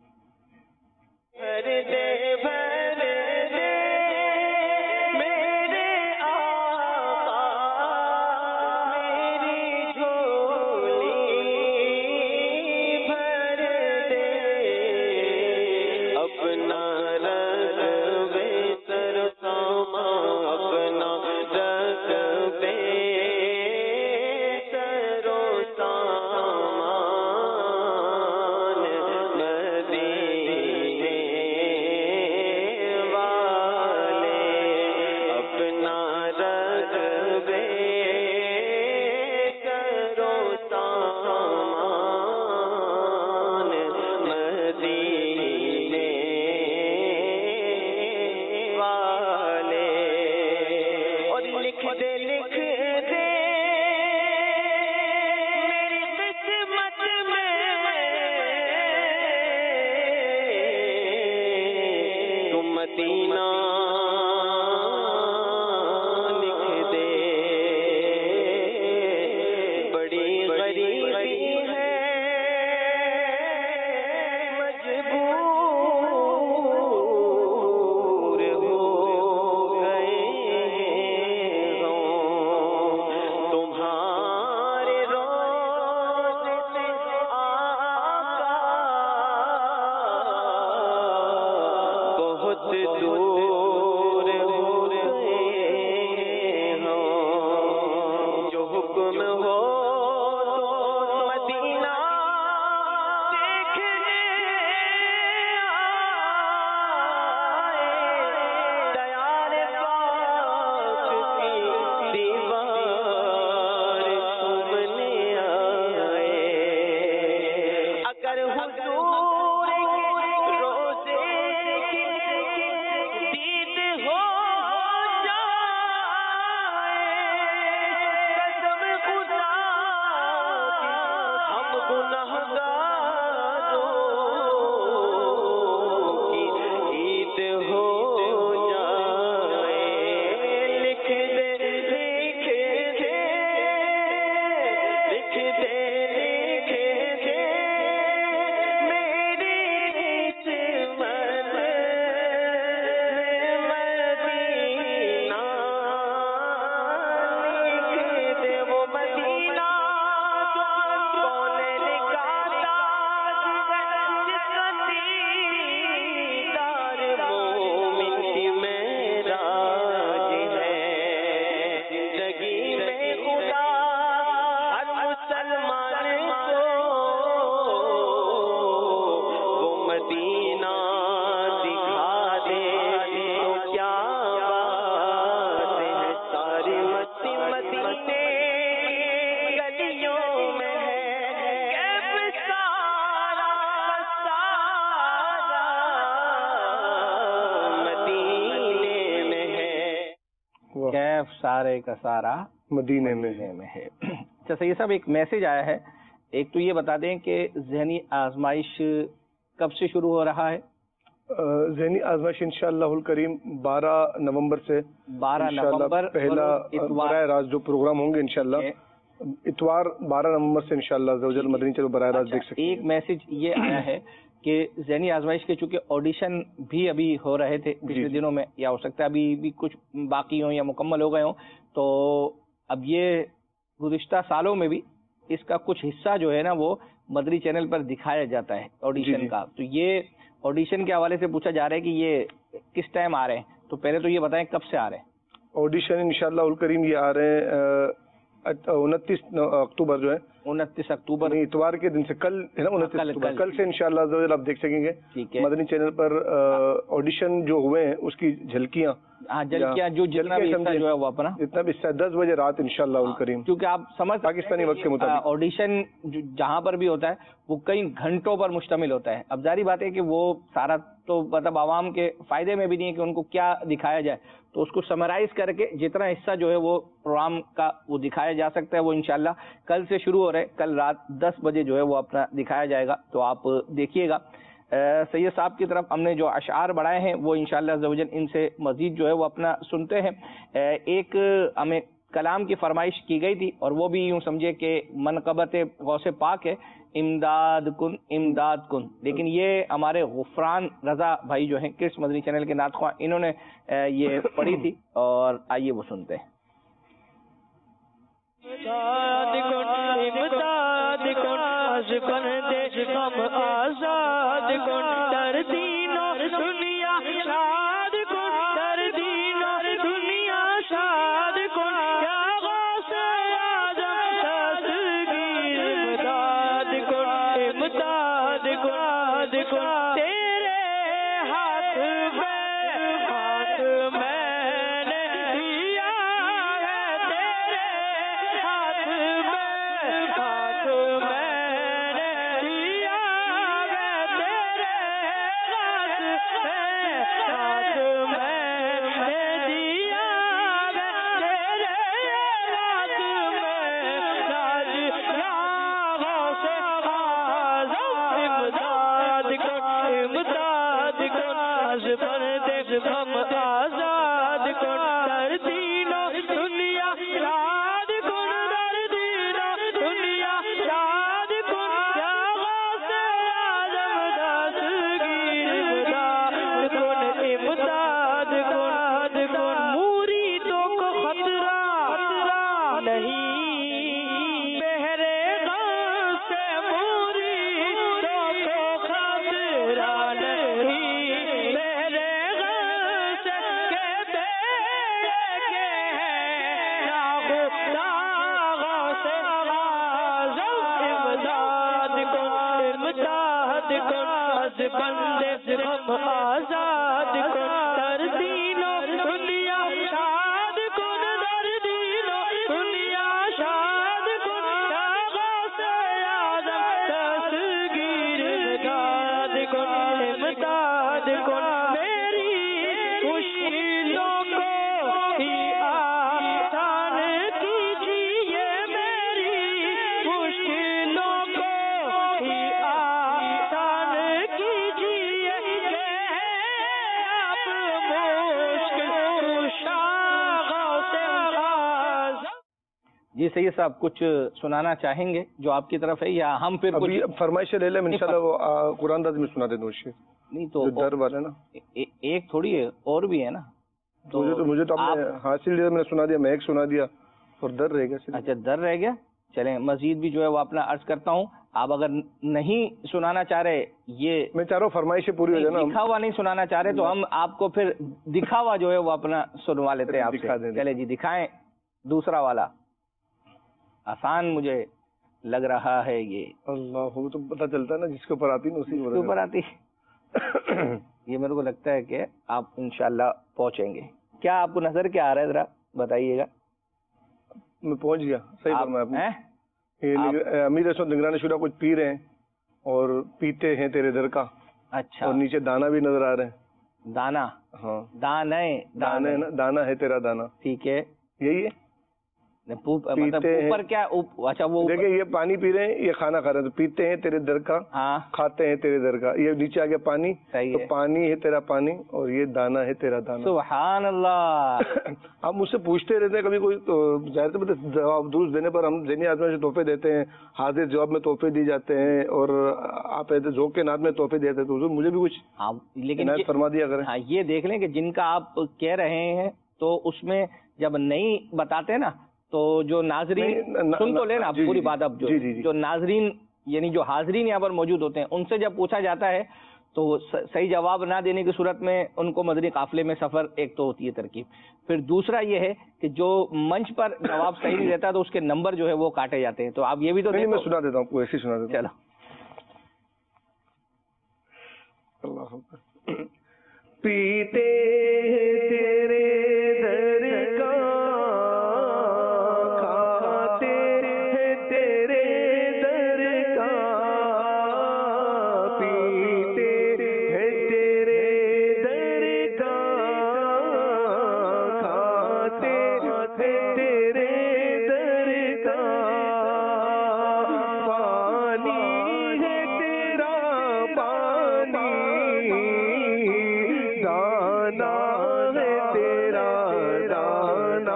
سارے کا سارا مدینے میں ہے. اچھا سید صاحب، ایک میسج آیا ہے، ایک تو یہ بتا دیں کہ ذہنی آزمائش کب سے شروع ہو رہا ہے؟ ذہنی آزمائش انشاءاللہ الکریم 12 نومبر سے 12 نومبر پہلا براہ راست جو پروگرام ہوں گے انشاءاللہ اتوار 12 نومبر سے انشاءاللہ زوجل مدنی چلو براہ راست دیکھ سکتے ہیں. ایک میسج یہ آیا ہے کہ ذہنی آزمائش کے چونکہ آڈیشن بھی ابھی ہو رہے تھے پچھلے دنوں میں، یا ہو سکتا ہے ابھی بھی کچھ باقی ہوں یا مکمل ہو گئے ہوں، تو اب یہ گزشتہ سالوں میں بھی اس کا کچھ حصہ جو ہے نا وہ مدری چینل پر دکھایا جاتا ہے آڈیشن کا. تو یہ آڈیشن کے حوالے سے پوچھا جا رہا ہے کہ یہ کس ٹائم آ رہے ہیں، تو پہلے تو یہ بتائیں کب سے آ رہے ہیں آڈیشن؟ انشاءاللہ الکریم یہ آ رہے ہیں 29 اکتوبر جو ہے، 29 اکتوبر اتوار کے دن سے، کل ہے نا 29 اکتوبر، کل سے انشاءاللہ آپ دیکھ سکیں گے مدنی چینل پر آڈیشن جو ہوئے ہیں اس کی جھلکیاں. جھلکیاں جو جتنا بھی حصہ جو ہے وہ اپنا جتنا بھی 10 بجے رات انشاءاللہ الکریم، کیونکہ آپ سمجھ پاکستانی وقت کے مطابق آڈیشن جہاں پر بھی ہوتا ہے وہ کئی گھنٹوں پر مشتمل ہوتا ہے. اب ظاہری بات ہے کہ وہ سارا تو مطلب عوام کے فائدے میں بھی نہیں ہے کہ ان کو کیا دکھایا جائے، تو اس کو سمرائز کر کے جتنا حصہ جو ہے وہ پروگرام کا وہ دکھایا جا سکتا ہے وہ انشاءاللہ کل سے شروع ہو رہے، کل رات 10 بجے جو ہے وہ اپنا دکھایا جائے گا، تو آپ دیکھیے گا. سید صاحب کی طرف ہم نے جو اشعار بڑھائے ہیں وہ انشاءاللہ عز و جل ان سے مزید جو ہے وہ اپنا سنتے ہیں. ایک ہمیں کلام کی فرمائش کی گئی تھی اور وہ بھی یوں سمجھے کہ منقبت غوث پاک ہے، امداد کن امداد کن، لیکن یہ ہمارے غفران رضا بھائی جو ہیں کرس مدنی چینل کے نعت خواں، انہوں نے یہ پڑھی تھی، اور آئیے وہ سنتے ہیں. آزاد کن در دین و دنیا شاد کن، در دین و دنیا شاد کن، یا غوث اعظم دستگیر امداد کن، امداد کن، تیرے ہاتھ میں نے دیا ہے، تیرے ہاتھ میں آزاد کن در دین و دنیا شاد کن، در دین و دنیا شاد کن، یا غوث اعظم دستگیر امداد کن، امداد کن، مریدوں کو خطرہ نہیں، بہرے غم سے مریدوں کو خطرہ نہیں، بندے غم آزاد کن در دین و دنیا شاد کن، در دین و دنیا شاد کن، یا غوث اعظم دستگیر امداد کن، امداد کن، میری مشکلوں کو ہی آسان کیجیے، میری مشکلوں کو ہی آسان کیجیے، جی سید صاحب کچھ سنانا چاہیں گے جو آپ کی طرف ہے، یا ہم پھر ابھی فرمائشیں لے لیں انشاءاللہ، وہ قرآن داز میں سنا دیں دوشی نہیں تو در والا نا، ایک تھوڑی ہے اور بھی ہے نا، مجھے تو آپ نے حاصل دیا، میں نے سنا دیا، میں ایک سنا دیا اور در رہ گیا. اچھا در رہ گیا، چلیں مزید بھی جو ہے وہ اپنا عرض کرتا ہوں. آپ اگر نہیں سنانا چاہ رہے، یہ میں چاہ رہا ہوں فرمائشیں پوری ہو جائے نا، دکھاوا نہیں سنانا چاہ رہے تو ہم آپ کو پھر دکھاوا جو ہے وہ اپنا سنوا لیتے ہیں آپ سے. چلے جی دکھائیں دوسرا والا، آسان مجھے لگ رہا ہے یہ. اللہ وہ تو پتہ چلتا ہے نا جس کے اوپر آتی نا اسی کے اوپر آتی. یہ میرے کو لگتا ہے کہ آپ انشاءاللہ پہنچیں گے. کیا آپ کو نظر کیا آ رہا ہے ذرا بتائیے گا. میں پہنچ گیا، صحیح فرمایا آپ نے. امیر عصمت نگران شورا کچھ پی رہے ہیں اور پیتے ہیں تیرے در کا. اچھا. اور نیچے دانا بھی نظر آ رہے ہیں. دانا؟ ہاں دانا ہے، دانا ہے نا، دانا ہے تیرا دانا. ٹھیک ہے، یہی ہے. مطلب اوپر کیا؟ اچھا وہ دیکھیں یہ پانی پی رہے ہیں، یہ کھانا کھا رہے ہیں، تو پیتے ہیں تیرے در کا، ہاں کھاتے ہیں تیرے در کا. یہ نیچے آ گیا پانی، صحیح تو ہے. پانی ہے تیرا پانی اور یہ دانا ہے تیرا دانا. سبحان اللہ. آپ مجھ سے پوچھتے رہتے ہیں کبھی کوئی، تو ظاہر سے جواب درست دینے پر ہم ذہنی آزمائش سے تحفے دیتے ہیں، حاضر جواب میں تحفے دی جاتے ہیں، اور آپ ایسے ذوق کے نات میں تحفے دیتے ہیں، تو حضور مجھے بھی کچھ لیکن عنایت فرما دیا کریں. ہاں یہ دیکھ لیں کہ جن کا آپ کہہ رہے ہیں تو اس میں جب نہیں بتاتے نا تو جو ناظرین سن تو لینا پوری بات. اب جو ناظرین یعنی جو حاضرین یہاں پر موجود ہوتے ہیں ان سے جب پوچھا جاتا ہے تو صحیح جواب نہ دینے کی صورت میں ان کو مدنی قافلے میں سفر ایک تو ہوتی ہے ترکیب. پھر دوسرا یہ ہے کہ جو منچ پر جواب صحیح نہیں رہتا تو اس کے نمبر جو ہے وہ کاٹے جاتے ہیں. تو آپ یہ بھی تو میں سنا دیتا ہوں، ایسے سنا دیتا ہوں. چلو. اللہ پیتے تیرے در کا، کھاتے تیرے در کا، پیتے تیرے در کا، کھاتے تیرے در کا، پانی ہے تیرا پانی، دانا ہے تیرا دانا،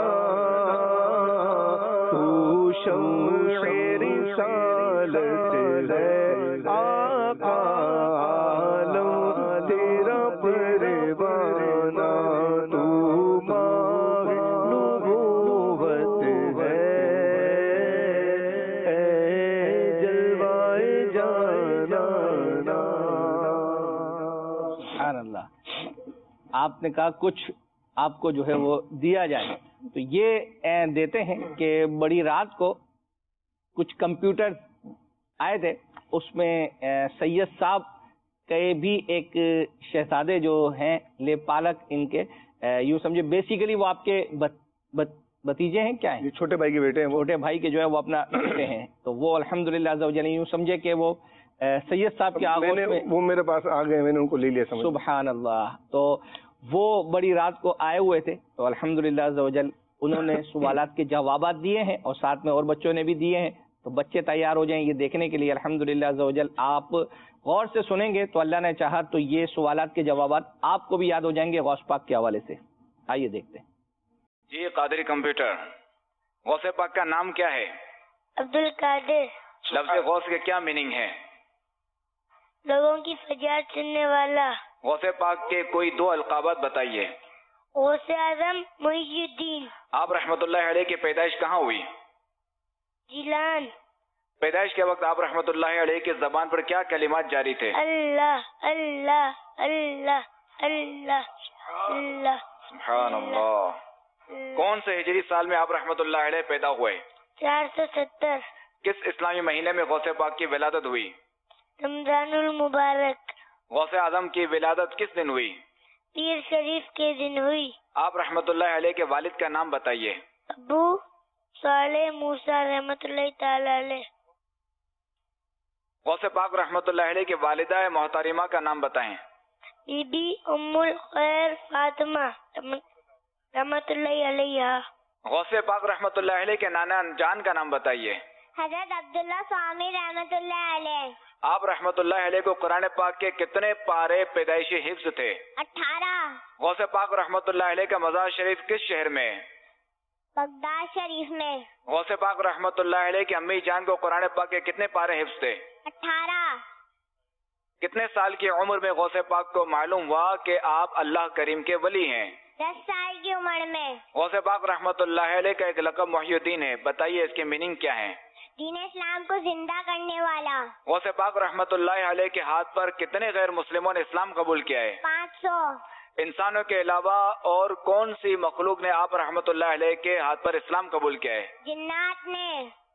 تو شمع رسالت ہے آقا عالم تیرا پروانہ، تو ماہ نبوت ہے اے جلوائے جانانا. سبحان اللہ. آپ نے کہا کچھ آپ کو جو ہے وہ دیا جائے، تو یہ دیتے ہیں کہ بڑی رات کو کچھ کمپیوٹر آئے تھے، اس میں سید صاحب کے بھی ایک شہزادے جو ہیں لے پالک ان کے، یوں سمجھے بیسیکلی وہ آپ کے بھتیجے ہیں، کیا ہیں؟ چھوٹے بھائی کے بیٹے ہیں. چھوٹے بھائی کے جو ہے وہ اپنا بیٹے ہیں. تو وہ الحمدللہ عز و جل یوں سمجھے کہ وہ سید صاحب کے آغوش میں وہ میرے پاس آ گئے، میں نے ان کو لے لیا سمجھ. سبحان اللہ. تو وہ بڑی رات کو آئے ہوئے تھے، تو الحمدللہ عز و جل انہوں نے سوالات کے جوابات دیے ہیں اور ساتھ میں اور بچوں نے بھی دیے ہیں. تو بچے تیار ہو جائیں یہ دیکھنے کے لیے. الحمدللہ عز و جل آپ غور سے سنیں گے تو اللہ نے چاہا تو یہ سوالات کے جوابات آپ کو بھی یاد ہو جائیں گے غوث پاک کے حوالے سے. آئیے دیکھتے ہیں. جی قادری کمپیوٹر، غوث پاک کا نام کیا ہے؟ عبد القادر. لفظ غوث کے کیا میننگ ہے؟ لوگوں کی فریاد سننے والا. غوث پاک کے کوئی دو القابات بتائیے. غوث اعظم، محی الدین. آپ رحمت اللہ علیہ کی پیدائش کہاں ہوئی؟ جیلان. پیدائش کے وقت آپ رحمت اللہ علیہ کی زبان پر کیا کلمات جاری تھے؟ اللہ اللہ اللہ اللہ اللہ. سبحان اللہ. کون سے ہجری سال میں آپ رحمت اللہ علیہ پیدا ہوئے؟ 470. کس اسلامی مہینے میں غوث پاک کی ولادت ہوئی؟ رمضان المبارک. غوث اعظم کی ولادت کس دن ہوئی؟ پیر شریف کے دن ہوئی. آپ رحمت اللہ علیہ کے والد کا نام بتائیے. ابو صالح موسیٰ رحمت اللہ تعالی علیہ. غوث پاک رحمت اللہ علیہ کی والدہ محترمہ کا نام بتائیں. بی بی ام الخیر فاطمہ رحمت اللہ علیہ. غوث پاک رحمت اللہ علیہ کے نانا جان کا نام بتائیے. حضرت عبداللہ سوامی رحمت اللہ علیہ. آپ رحمت اللہ علیہ کو قرآن پاک کے کتنے پارے پیدائشی حفظ تھے؟ 18. غوث پاک رحمت اللہ علیہ کا مزار شریف کس شہر میں؟ بغداد شریف میں. غوث پاک رحمت اللہ علیہ کی امی جان کو قرآن پاک کے کتنے پارے حفظ تھے؟ 18. کتنے سال کی عمر میں غوث پاک کو معلوم ہوا کہ آپ اللہ کریم کے ولی ہیں؟ 10 سال کی عمر میں. غوث پاک رحمت اللہ علیہ کا ایک لقب محی الدین ہے، بتائیے اس کے میننگ کیا ہے؟ دین اسلام کو زندہ کرنے والا. غوث پاک رحمت اللہ علیہ کے ہاتھ پر کتنے غیر مسلموں نے اسلام قبول کیا ہے؟ 500. انسانوں کے علاوہ اور کون سی مخلوق نے آپ رحمت اللہ علیہ کے ہاتھ پر اسلام قبول کیا ہے؟ جنات نے.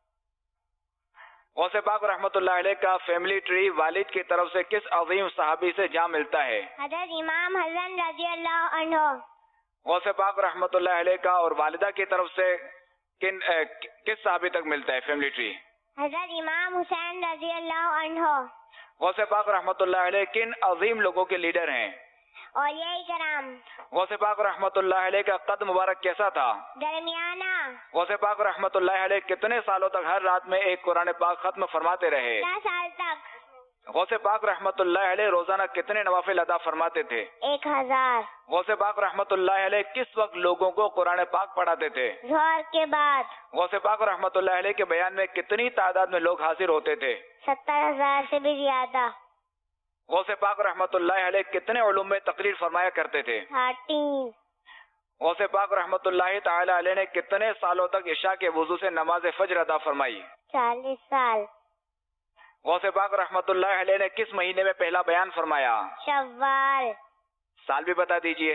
غوث پاک رحمت اللہ علیہ کا فیملی ٹری والد کی طرف سے کس عظیم صحابی سے جا ملتا ہے؟ حضرت امام حسن رضی اللہ عنہ. غوث پاک رحمت اللہ علیہ کا اور والدہ کی طرف سے کس صحابی تک ملتا ہے فیملی ٹری؟ حضرت امام حسین رضی اللہ عنہ. غوث پاک رحمت اللہ علیہ کن عظیم لوگوں کے لیڈر ہیں؟ और यही कराम गौसे पाक रहमतुल्लाह अलैह का कद मुबारक कैसा था? दरमियाना। गौसे पाक रहमतुल्लाह अलैह कितने सालों तक हर रात में एक कुरान पाक खत्म फरमाते रहे? 10 साल तक। गौसे पाक रहमतुल्लाह अलैह रोजाना कितने नवाफिल अदा फरमाते थे? 1000। गौसे पाक रहमतुल्लाह अलैह किस वक्त लोगों को कुरान पाक पढ़ाते थे? ज़ोहर के बाद। गौसे पाक रहमतुल्लाह अलैह के बयान में कितनी तादाद में लोग हाजिर होते थे? 70,000 से भी ज्यादा। गौसे पाक रहमतुल्लाह अलैह कितने उलूम में तकरीर फरमाया करते थे? 13। गौसे पाक रहमतुल्लाह ताला अलैह ने कितने सालों तक इशा के वुजू से नमाज फज्र अदा फरमाई? 40 साल। गौसे पाक रहमतुल्लाह अलैह ने किस महीने में पहला बयान फरमाया? शव्वाल। साल भी बता दीजिए।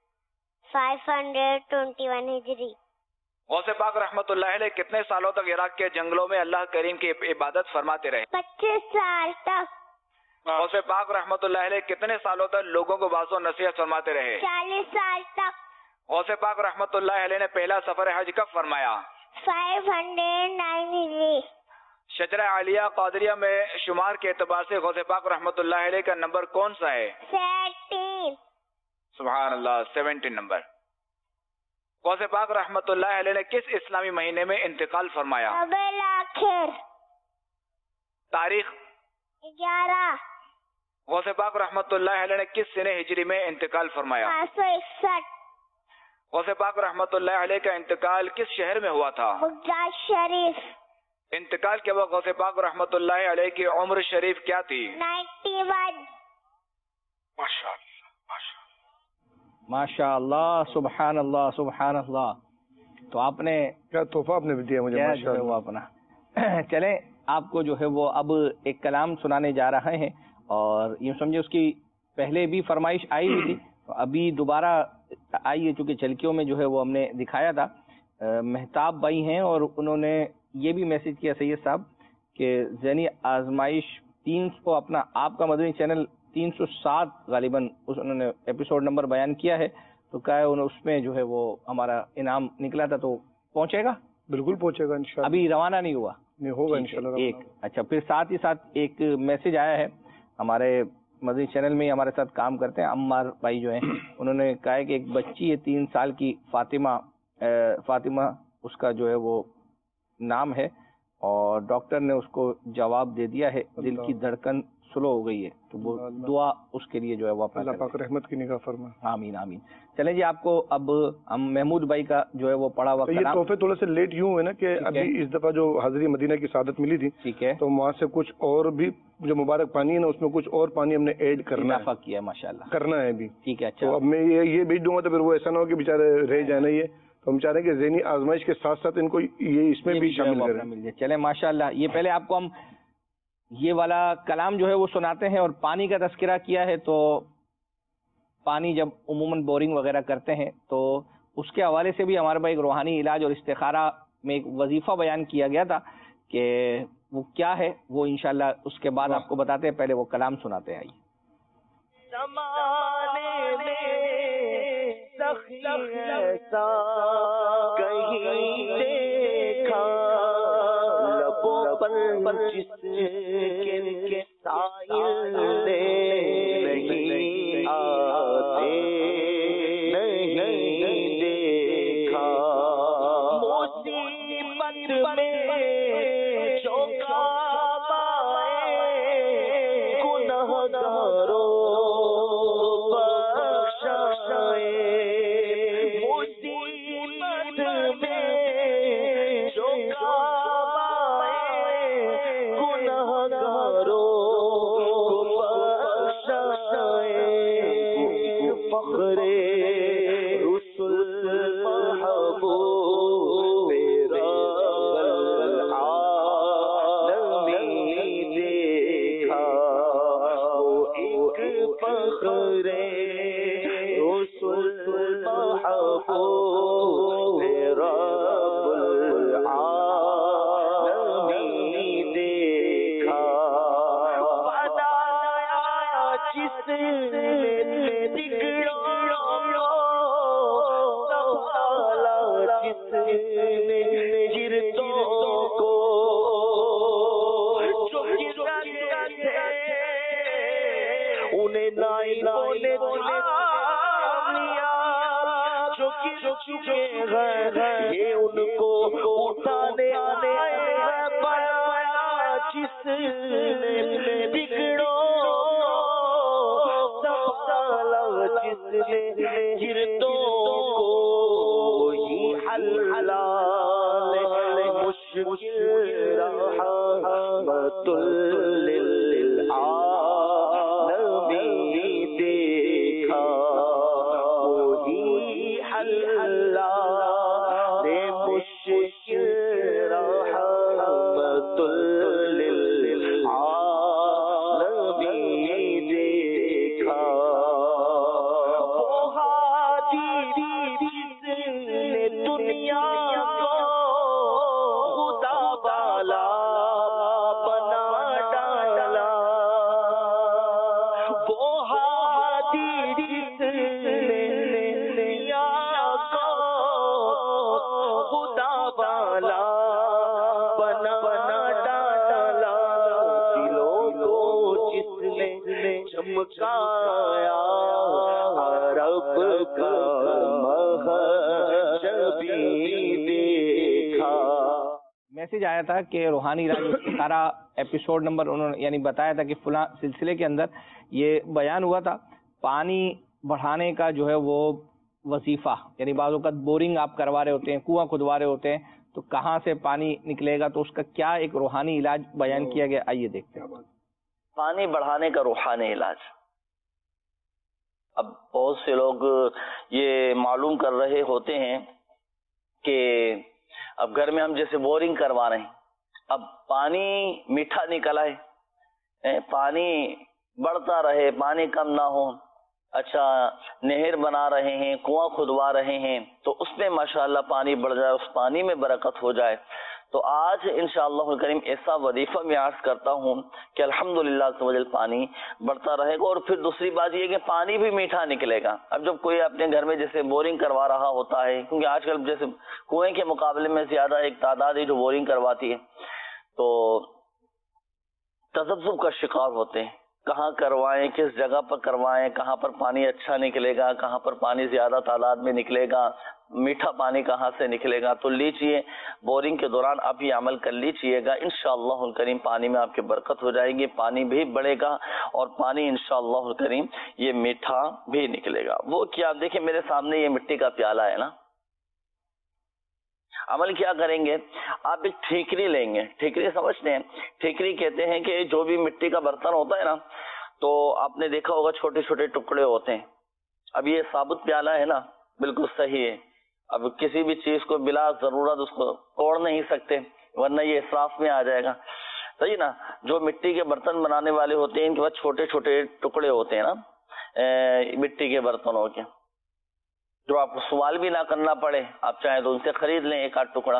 521 हिजरी। गौसे पाक रहमतुल्लाह अलैह कितने सालों तक इराक के जंगलों में अल्लाह करीम की इबादत फरमाते रहे? 25 साल तक। गौसे पाक रहमतुल्लाह अलैह कितने सालों तक लोगों को वाज़ो नसीहत फरमाते रहे? 40 साल तक। गौसे पाक रहमतुल्लाह अलैह ने पहला सफर हज कब फरमाया? 509 हिजरी। शजरा आलिया कादरिया में शुमार के एतबार से गौसे पाक रहमतुल्लाह अलैह का नंबर कौन सा है? 17। सुभान अल्लाह, 17 नंबर। गौसे पाक रहमतुल्लाह अलैह ने किस इस्लामी महीने में इंतकाल फरमाया? रबीउल आखिर। तारीख? 11। गौसे पाक रहमतुल्लाह अलैह ने किस सने हिजरी में इंतकाल फरमाया? 561। गौसे पाक रहमतुल्लाह अलैह का इंतकाल किस शहर में हुआ था? बगदाद शरीफ। इंतकाल के वक्त गौसे पाक रहमतुल्लाह अलैह की उम्र शरीफ क्या थी? 91। माशाअल्लाह, सुभान अल्लाह, सुभान अल्लाह। तो आपने क्या तोहफा आपने भी दिया मुझे, माशाअल्लाह वो अपना। चले आपको जो है वो अब एक कलाम सुनाने जा रहे हैं, और यूँ समझे उसकी पहले भी फरमाइश आई हुई थी, तो अभी दोबारा आई है, चूँकि झलकियों में जो है वो हमने दिखाया था। महताब भाई हैं और उन्होंने ये भी मैसेज किया सैयद साहब कि ज़हनी आजमाइश 300 अपना आपका मदनी चैनल 307 गालिबन उन्होंने एपिसोड नंबर बयान किया है, तो क्या है उसमें जो है वो हमारा इनाम निकला था, तो पहुंचेगा? बिल्कुल पहुंचेगा इंशाल्लाह। अभी रवाना नहीं हुआ? नहीं होगा इंशाल्लाह। एक अच्छा, फिर साथ ही साथ एक मैसेज आया है, हमारे मदनी चैनल में हमारे साथ काम करते हैं अम्मार भाई जो हैं, उन्होंने कहा है कि एक बच्ची है 3 साल की, फातिमा उसका जो है वो नाम है, और डॉक्टर ने उसको जवाब दे दिया है, दिल की धड़कन स्लो हो गई है, तो वो दुआ उसके लिए जो है वो अल्लाह पाक रहमत की निगाह फरमाए। आमीन आमीन। चलें जी, आपको अब हम महमूद भाई का जो है वो पढ़ा हुआ तो ये तोहफे थोड़े से लेट यूं हुए ना कि अभी इस दफा जो हाजिरी मदीना की सादत मिली थी, ठीक है, तो वहाँ से कुछ और भी जो मुबारक पानी है ना, उसमें कुछ और पानी हमने ऐड करना किया, माशाल्लाह करना है अभी। ठीक है, अच्छा। तो अब मैं ये भेज दूंगा, तो फिर वो ऐसा ना हो कि बेचारे रह जाना, ये तो हम चाह रहे हैं कि ज़हनी आजमाइश के साथ साथ इनको ये इसमें भी शामिल करें। चले माशाल्लाह। ये पहले आपको हम ये वाला कलाम जो है वो सुनाते हैं, और पानी का तज़किरा किया है, तो पानी जब उमूमन बोरिंग वगैरह करते हैं तो उसके हवाले से भी हमारे पास एक रूहानी इलाज और इस्तिखारा में एक वजीफा बयान किया गया था कि वो क्या है, वो इंशाल्लाह उसके बाद आपको बताते हैं, पहले वो कलाम सुनाते हैं। आइए। जिसके साहिल नहीं आते नहीं देखा, मुसीबत में चौंका गुनहगारों बख्शाए, मुसीबत में चौंका उन्हें नाई बोले گر چکے ہیں یہ ان کو اٹھانے آئے ہیں بنایا جس نے بگڑو سنبھالا جس نے گرتوں کو ہی حلال مشکل رحمت للعالمین دیکھا وہی حلال مشکل رحمت للعالمین دیکھا وہ ہادی جس نے دنیا میسج آیا تھا کہ روحانی راج سارا ایپیسوڈ نمبر انہوں نے یعنی بتایا تھا کہ فلاں سلسلے کے اندر یہ بیان ہوا تھا پانی بڑھانے کا جو ہے وہ وظیفہ، یعنی بعض اوقات بورنگ آپ کروا رہے ہوتے ہیں، کنواں کھدوا رہے ہوتے ہیں، تو کہاں سے پانی نکلے گا، تو اس کا کیا ایک روحانی علاج بیان کیا گیا، آئیے دیکھتے ہیں۔ پانی بڑھانے کا روحانی علاج، اب بہت سے لوگ یہ معلوم کر رہے ہوتے ہیں کہ اب گھر میں ہم جیسے بورنگ کروا رہے ہیں، اب پانی میٹھا نکل آئے، پانی بڑھتا رہے، پانی کم نہ ہو، اچھا نہر بنا رہے ہیں، کنواں کھدوا رہے ہیں، تو اس میں ماشاءاللہ پانی بڑھ جائے، اس پانی میں برکت ہو جائے۔ تو آج انشاءاللہ کریم ایسا وظیفہ میں عرض کرتا ہوں کہ الحمدللہ پانی بڑھتا رہے گا، اور پھر دوسری بات یہ کہ پانی بھی میٹھا نکلے گا۔ اب جب کوئی اپنے گھر میں جیسے بورنگ کروا رہا ہوتا ہے، کیونکہ آج کل جیسے کنویں کے مقابلے میں زیادہ ایک تعداد ہے جو بورنگ کرواتی ہے، تو تذبذب کا شکار ہوتے ہیں، کہاں کروائیں، کس جگہ پر کروائیں، کہاں پر پانی اچھا نکلے گا، کہاں پر پانی زیادہ تعداد میں نکلے گا، میٹھا پانی کہاں سے نکلے گا۔ تو لیجئے بورنگ کے دوران آپ یہ عمل کر لیجئے گا، انشاءاللہ الکریم پانی میں آپ کی برکت ہو جائے گی، پانی بھی بڑھے گا اور پانی انشاءاللہ الکریم یہ میٹھا بھی نکلے گا۔ وہ کیا دیکھیں میرے سامنے یہ مٹی کا پیالہ ہے نا، عمل کیا کریں گے، آپ ایک ٹھیکری لیں گے، ٹھیکری سمجھتے ہیں، ٹھیکری کہتے ہیں کہ جو بھی مٹی کا برتن ہوتا ہے نا، تو آپ نے دیکھا ہوگا چھوٹے چھوٹے ٹکڑے ہوتے ہیں۔ اب یہ ثابت پیالہ ہے نا، بالکل صحیح ہے، اب کسی بھی چیز کو بلا ضرورت اس کو توڑ نہیں سکتے ورنہ یہ اسراف میں آ جائے گا، صحیح نا۔ جو مٹی کے برتن بنانے والے ہوتے ہیں ان کے پاس چھوٹے چھوٹے ٹکڑے ہوتے ہیں نا مٹی کے برتنوں کے، جو آپ کو سوال بھی نہ کرنا پڑے، آپ چاہیں تو ان سے خرید لیں ایک آدھ ٹکڑا۔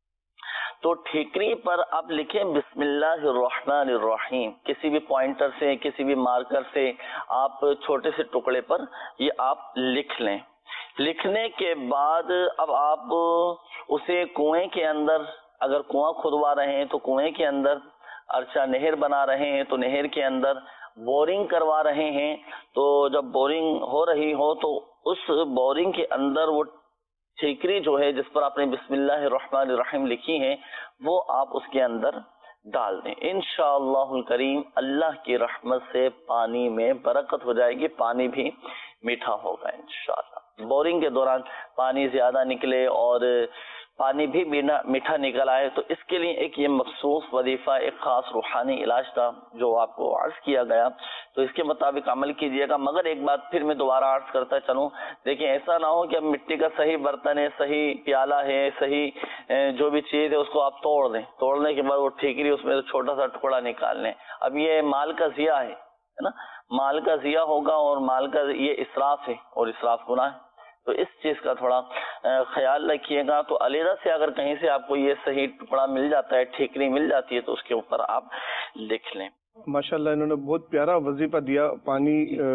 تو ٹھیکری پر آپ لکھیں بسم اللہ الرحمن الرحیم، کسی بھی پوائنٹر سے کسی بھی مارکر سے آپ چھوٹے سے ٹکڑے پر یہ آپ لکھ لیں۔ لکھنے کے بعد اب آپ اسے کنویں کے اندر، اگر کنواں کھدوا رہے ہیں تو کنویں کے اندر، اچھا نہر بنا رہے ہیں تو نہر کے اندر، بورنگ کروا رہے ہیں تو جب بورنگ ہو رہی ہو تو اس بورنگ کے اندر وہ ٹھیکری جو ہے جس پر آپ نے بسم اللہ الرحمن الرحیم لکھی ہے وہ آپ اس کے اندر ڈال دیں، انشاءاللہ الکریم اللہ کی رحمت سے پانی میں برکت ہو جائے گی، پانی بھی میٹھا ہوگا انشاءاللہ۔ بورنگ کے دوران پانی زیادہ نکلے اور پانی بھی میٹھا نکل آئے، تو اس کے لیے ایک یہ مخصوص وظیفہ، ایک خاص روحانی علاج تھا جو آپ کو عرض کیا گیا، تو اس کے مطابق عمل کیجئے گا۔ مگر ایک بات پھر میں دوبارہ عرض کرتا چلوں، دیکھیں ایسا نہ ہو کہ اب مٹی کا صحیح برتن ہے، صحیح پیالہ ہے، صحیح جو بھی چیز ہے اس کو آپ توڑ دیں، توڑنے کے بعد وہ ٹھیکری اس میں چھوٹا سا ٹکڑا نکال لیں، اب یہ مال کا ضیاع ہے نا، مال کا ضیاع ہوگا اور مال کا یہ اسراف ہے اور اسراف گناہ ہے، تو اس چیز کا تھوڑا خیال رکھیے گا۔ تو علیحدہ سے اگر کہیں سے آپ کو یہ صحیح ٹکڑا مل جاتا ہے، ٹھیکری مل جاتی ہے، تو اس کے اوپر آپ لکھ لیں۔ ماشاءاللہ انہوں نے بہت پیارا وظیفہ دیا پانی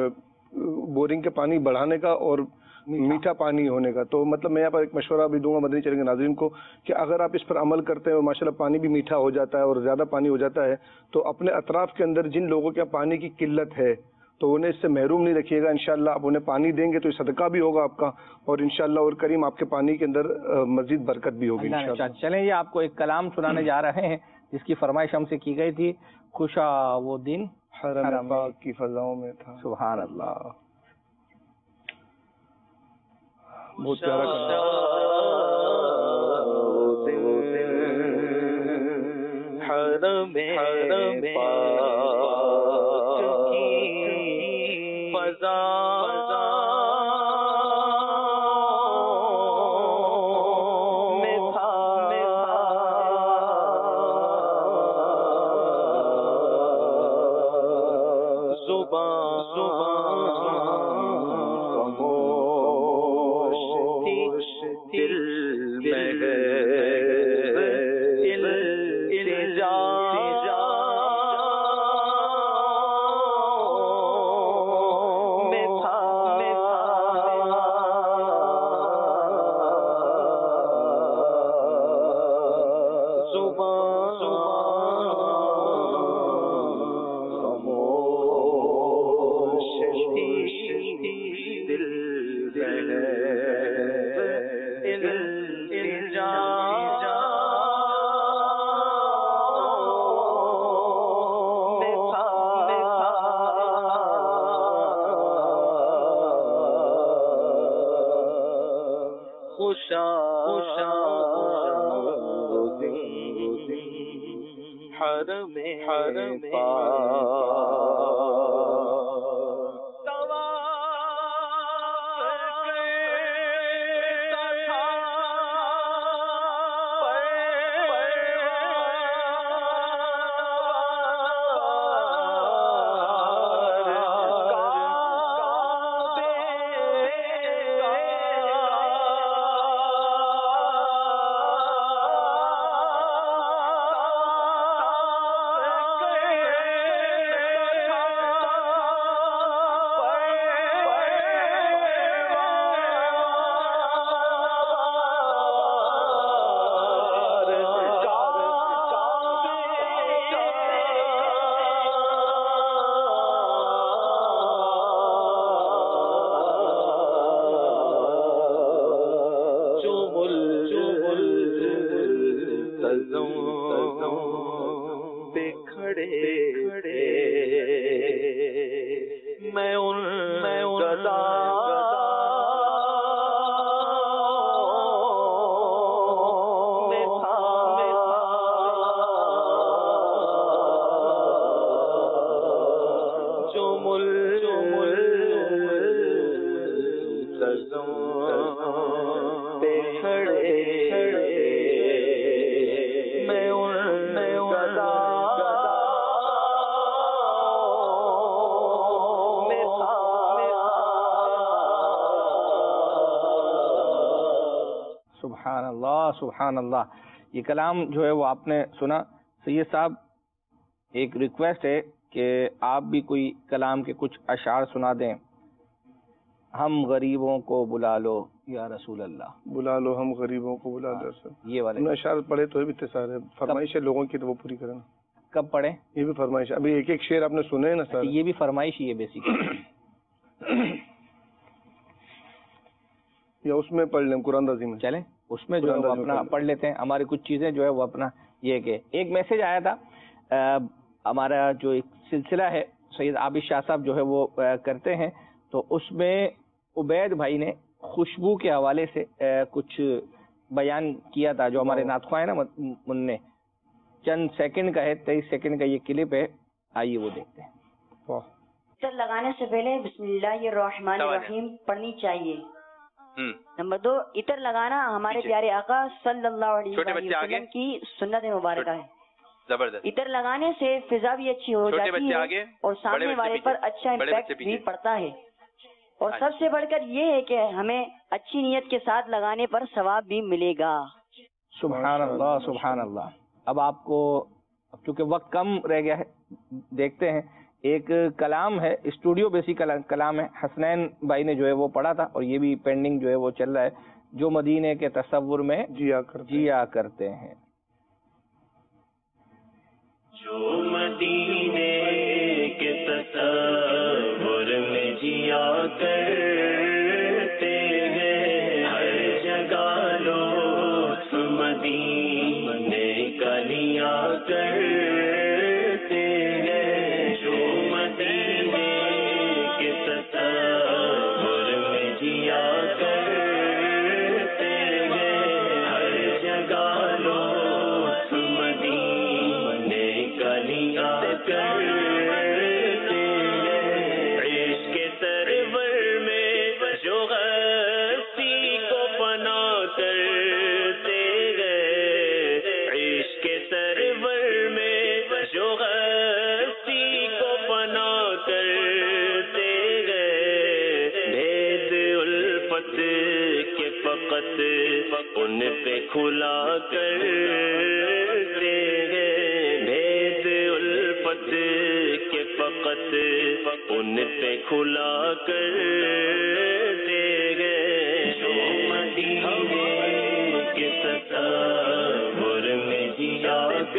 بورنگ کے پانی بڑھانے کا اور میٹھا پانی ہونے کا۔ تو مطلب میں یہاں پر ایک مشورہ بھی دوں گا مدنی چینل کے ناظرین کو کہ اگر آپ اس پر عمل کرتے ہیں اور ماشاءاللہ پانی بھی میٹھا ہو جاتا ہے اور زیادہ پانی ہو جاتا ہے، تو اپنے اطراف کے اندر جن لوگوں کے پانی کی قلت ہے تو انہیں اس سے محروم نہیں رکھیے گا. انشاءاللہ آپ انہیں پانی دیں گے تو یہ صدقہ بھی ہوگا آپ کا, اور انشاءاللہ اور کریم آپ کے پانی کے اندر مزید برکت بھی ہوگی انشاءاللہ. چلیں یہ آپ کو ایک کلام سنانے جا رہے ہیں جس کی فرمائش ہم سے کی گئی تھی. خوشا وہ دن حرم پاک کی فضاؤں میں تھا. سبحان اللہ. بہت پیارا کلام. سبحان اللہ. یہ کلام جو ہے وہ آپ نے سنا. سید صاحب ایک ریکویسٹ ہے کہ آپ بھی کوئی کلام کے کچھ اشعار سنا دیں. ہم غریبوں کو بلا لو یا رسول اللہ. بلا لو ہم غریبوں کو بلا لو. یہ والے اشعار پڑھے تو بھی سارے فرمائش ہے لوگوں کی, تو وہ پوری کرنا. کب پڑھے؟ یہ بھی فرمائش. ابھی ایک ایک شعر آپ نے سنے ہیں نا سر, یہ بھی فرمائش ہی ہے بیسیکلی. یا اس میں پڑھ لیں قرآن عظیم میں. چلیں اس میں جو ہے وہ اپنا پڑھ لیتے ہیں. ہماری کچھ چیزیں جو ہے وہ اپنا یہ کہ ایک میسج آیا تھا, ہمارا جو ایک سلسلہ ہے سید عابد شاہ صاحب جو ہے وہ کرتے ہیں, تو اس میں عبید بھائی نے خوشبو کے حوالے سے کچھ بیان کیا تھا, جو ہمارے ناطخواں ہیں نا مننے. چند سیکنڈ کا ہے, 23 سیکنڈ کا یہ کلپ ہے, آئیے وہ دیکھتے ہیں. عطر لگانے سے پہلے بسم اللہ الرحمن الرحیم پڑھنی چاہیے. نمبر 2, عطر لگانا ہمارے پیارے آقا صلی اللہ علیہ وسلم کی سنت مبارکہ ہے. زبردست. عطر لگانے سے فضا بھی اچھی ہو جاتی ہے اور سامنے والے پر اچھا امپیکٹ بھی پڑتا ہے. اور سب سے بڑھ کر یہ ہے کہ ہمیں اچھی نیت کے ساتھ لگانے پر ثواب بھی ملے گا. سبحان اللہ سبحان اللہ. اب آپ کو چونکہ وقت کم رہ گیا ہے, دیکھتے ہیں ایک کلام ہے, اسٹوڈیو بیسک کلام ہے, حسنین بھائی نے جو ہے وہ پڑھا تھا, اور یہ بھی پینڈنگ جو ہے وہ چل رہا ہے. جو مدینے کے تصور میں جیا کرتے ہیں. جو مدینے کے تصور کرتے گئے عشق سرور میں جو ہستی کو فنا کرتے گئے عشق سرور میں جو ہستی کو فنا کرتے گئے بھید الفت کے فقط ان پہ کھلا کرتے گئے بھید الفت کے فقط ان پہ کھلا کرتے گئے جو مدینے کے تصور میں جیا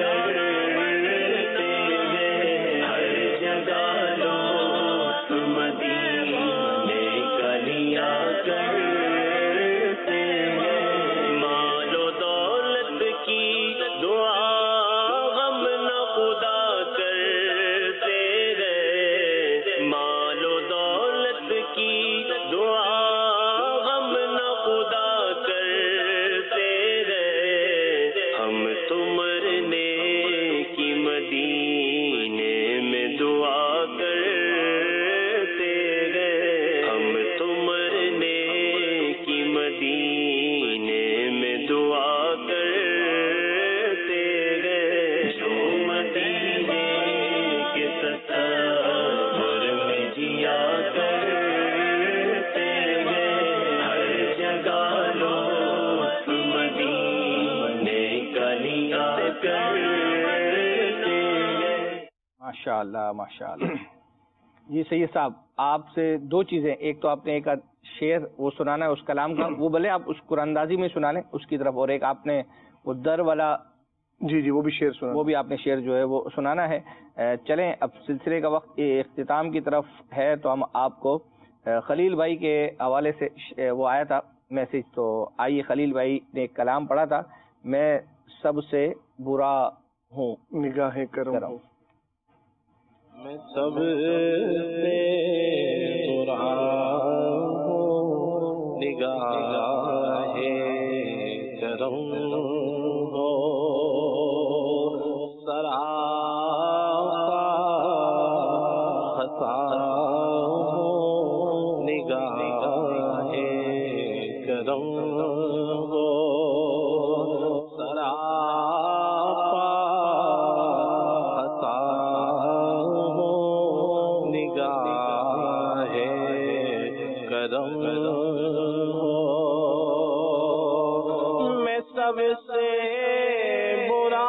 کرتے گئے ہر جگہ لوگ مدینے کا لیا کرتے گئے مال و دولت کی دعا غم نہ خدا کرتے گئے مال و دولت کی دعا غم نہ خدا کرتے گئے ہم تو مرنے کی مدینے میں دعا کرتے گئے ہم تو مرنے کی مدینے میں دعا کرتے گئے جو مدینے کے تصور میں جیا کرتے گئے ہر جگہ لوگ مدینے کا لیا کرتے گئے ماشاء اللہ ماشاء اللہ. جی سید صاحب آپ سے دو چیزیں، ایک تو آپ نے ایک شعر وہ سنانا ہے اس کلام کا، وہ بھلے آپ اس قرآن اندازی میں سنا لیں اس کی طرف، اور ایک آپ نے وہ در والا جی وہ بھی شعر سنا، وہ بھی آپ نے شعر جو ہے وہ سنانا ہے. چلیں اب سلسلے کا وقت اختتام کی طرف ہے، تو ہم آپ کو خلیل بھائی کے حوالے سے وہ آیا تھا میسج، تو آئیے خلیل بھائی نے ایک کلام پڑھا تھا، میں سب سے برا ہوں نگاہیں کرم میں سب سے برا ہوں نگاہ کرم ہو سراپا خطا ہوں نگاہ کرم ہو سراپا میں سب سے برا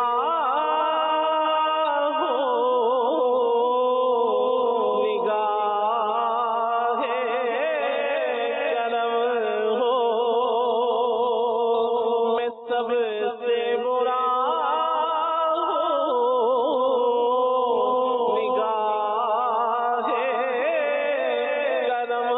ہوں نگاہ کرم ہو میں سب سے برا ہوں نگاہ کرم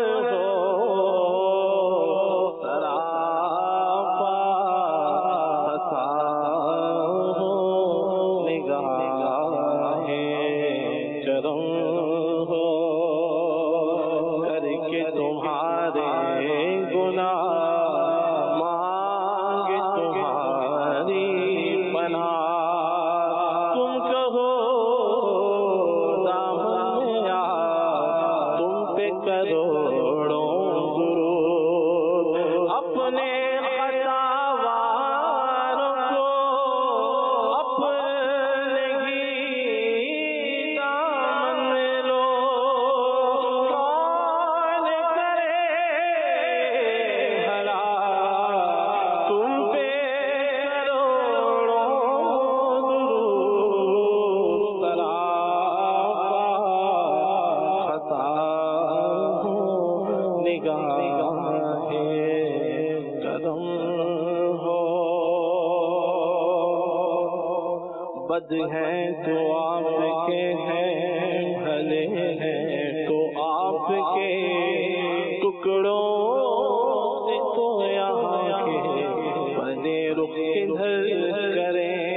بد ہیں تو آپ کے ہیں، بھلے ہیں تو آپ کے، ٹکڑوں سے تو یہاں کے بنے رخ کدھر کریں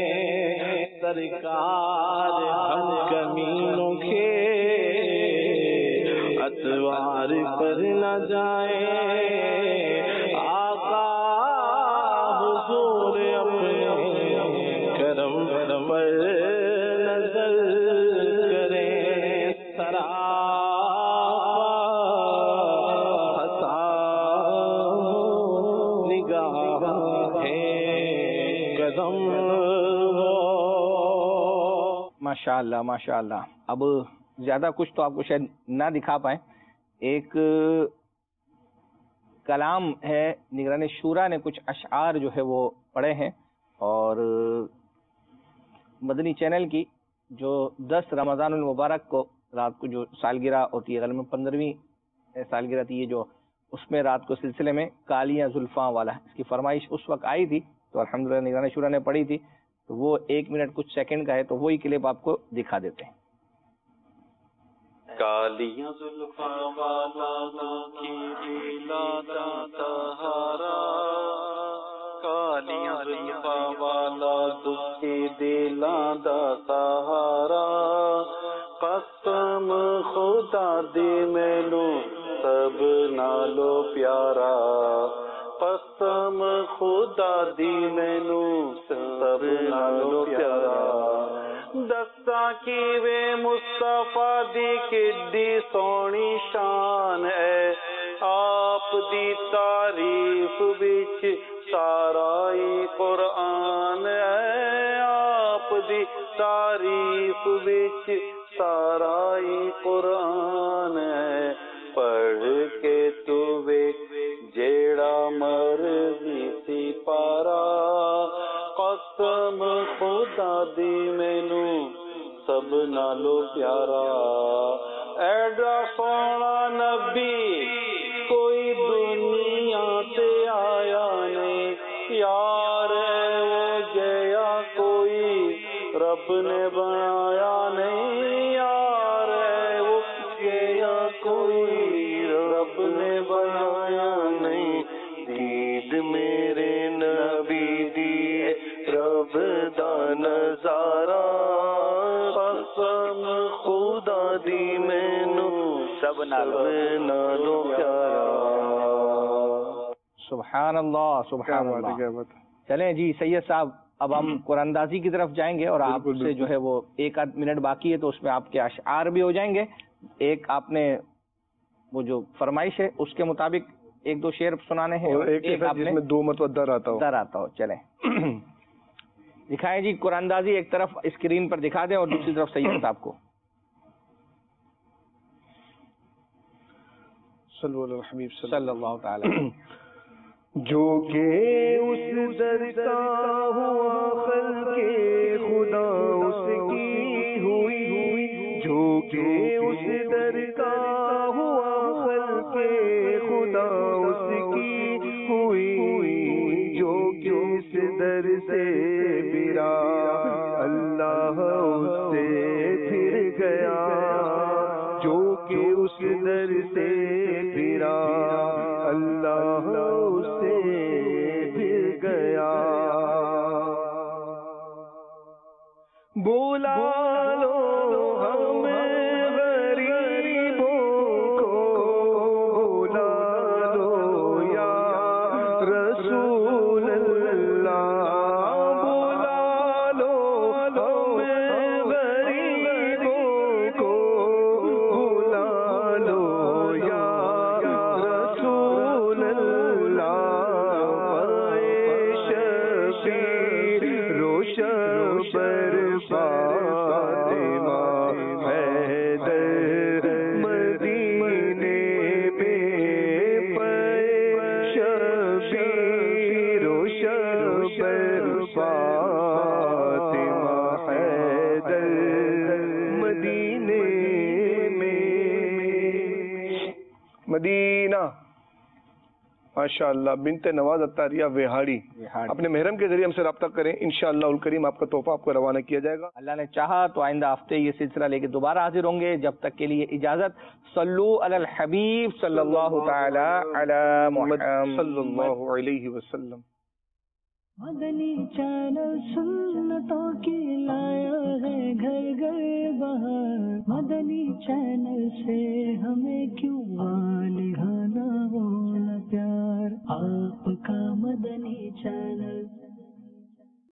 سرکار ہم کمینوں کے اتوار پر نہ جائیں، آقا حضور اپنے کرم پر نظر माशाअल्लाह माशाअल्लाह. अब ज्यादा कुछ तो आपको शायद ना दिखा पाए. एक कलाम है, निगरानी शूरा ने कुछ अशआर जो है वो पढ़े हैं, और मदनी चैनल की जो 10 रमज़ानुल मुबारक को रात को जो सालगिरह होती है, गलम 15वीं सालगिरह थी ये जो, उसमें रात को सिलसिले में कालियाँ जुल्फ़ां वाला इसकी फरमाइश उस वक्त आई थी, तो अल्हम्दुलिल्लाह निगरानी शूरा ने पढ़ी थी, तो वो 1 मिनट कुछ सेकंड का है, तो वही क्लिप आपको दिखा देते हैं. कालियां जुल्फां वाला दुखी दिला दा सहारा, कालियां जुल्फां वाला दुखी दिला दा सहारा, कसम खुदा दी मैनू सब नालो प्यारा, कसम खुदा दी मैनू सब नालो प्यारा. दस्सा की वे मुस्तफा दी किड्डी सोनी शान है, आप दी तारीफ विच सारा ही कुरान है, आप दी तारीफ विच सारा ही कुरान है. पढ़ के तू वेख जेड़ा मर्जी सी पारा, कसम खुदा दी मैनू सब नालो प्यारा. एडा सोना नबी कोई दुनिया ते आया नहीं, यार है वो जया कोई रब ने बनाया नहीं, यार है वो जया कोई रब ने बनाया नहीं. दीद मेरे नबी दी रब दा नजारा, कसम खुदा दी मैनू सब नालो प्यारा. सुभान अल्लाह सुभान अल्लाह. चलें जी सैयद साहब, अब हम कुरानंदाजी की तरफ जाएंगे, और आपसे जो है वो 1 आध मिनट बाकी है, तो उसमें आपके अशआर भी हो जाएंगे. एक आपने वो जो फरमाइश है उसके मुताबिक 1-2 शेर सुनाने हैं, और एक आपने जिसमें 2 मतलब दर आता हो. चलें दिखाएं जी कुरानंदाजी, एक तरफ स्क्रीन पर दिखा दें और दूसरी तरफ सैयद साहब को. सल्लल्लाहु तआला. जो के उस दर का हुआ खल्के खुदा उसकी हुई, जो के उस दर का हुआ खल्के खुदा उसकी हुई, जो के उस दर से बिरा अल्लाह उससे फिर गया, जो के उस दर से बिरा अल्लाह उससे फिर गया. बोला लो हम गरीबों को, बोला लो या रसूल अल्लाह, बोला लो हम गरीबों को, बोला लो या रसूल अल्लाह. शबीर रोशन पर फातिमा हैदर मदीने में पे, शबीर रोशन पर फातिमा हैदर मदीने में. मदीना. माशाअल्लाह. बिनते नवाज अत्तारिया वेहाड़ी, अपने महरम के जरिए हमसे रब्ता करें, इंशाअल्लाह उल करीम आपका तोहफा आपको रवाना किया जाएगा. अल्लाह ने चाहा तो आइंदा हफ्ते ये सिलसिला लेके दोबारा हाजिर होंगे. जब तक के लिए इजाजत. सल्लू अलल हबीब सल्लल्लाहु तआला अला मुहम्मद सल्लल्लाहु अलैहि वसल्लम. मदनी चैनल सुन्नतों की लाया है घर घर बहार, मदनी चैनल से हमें क्यों वालिहाना हो न प्यार, आपका मदनी चैनल.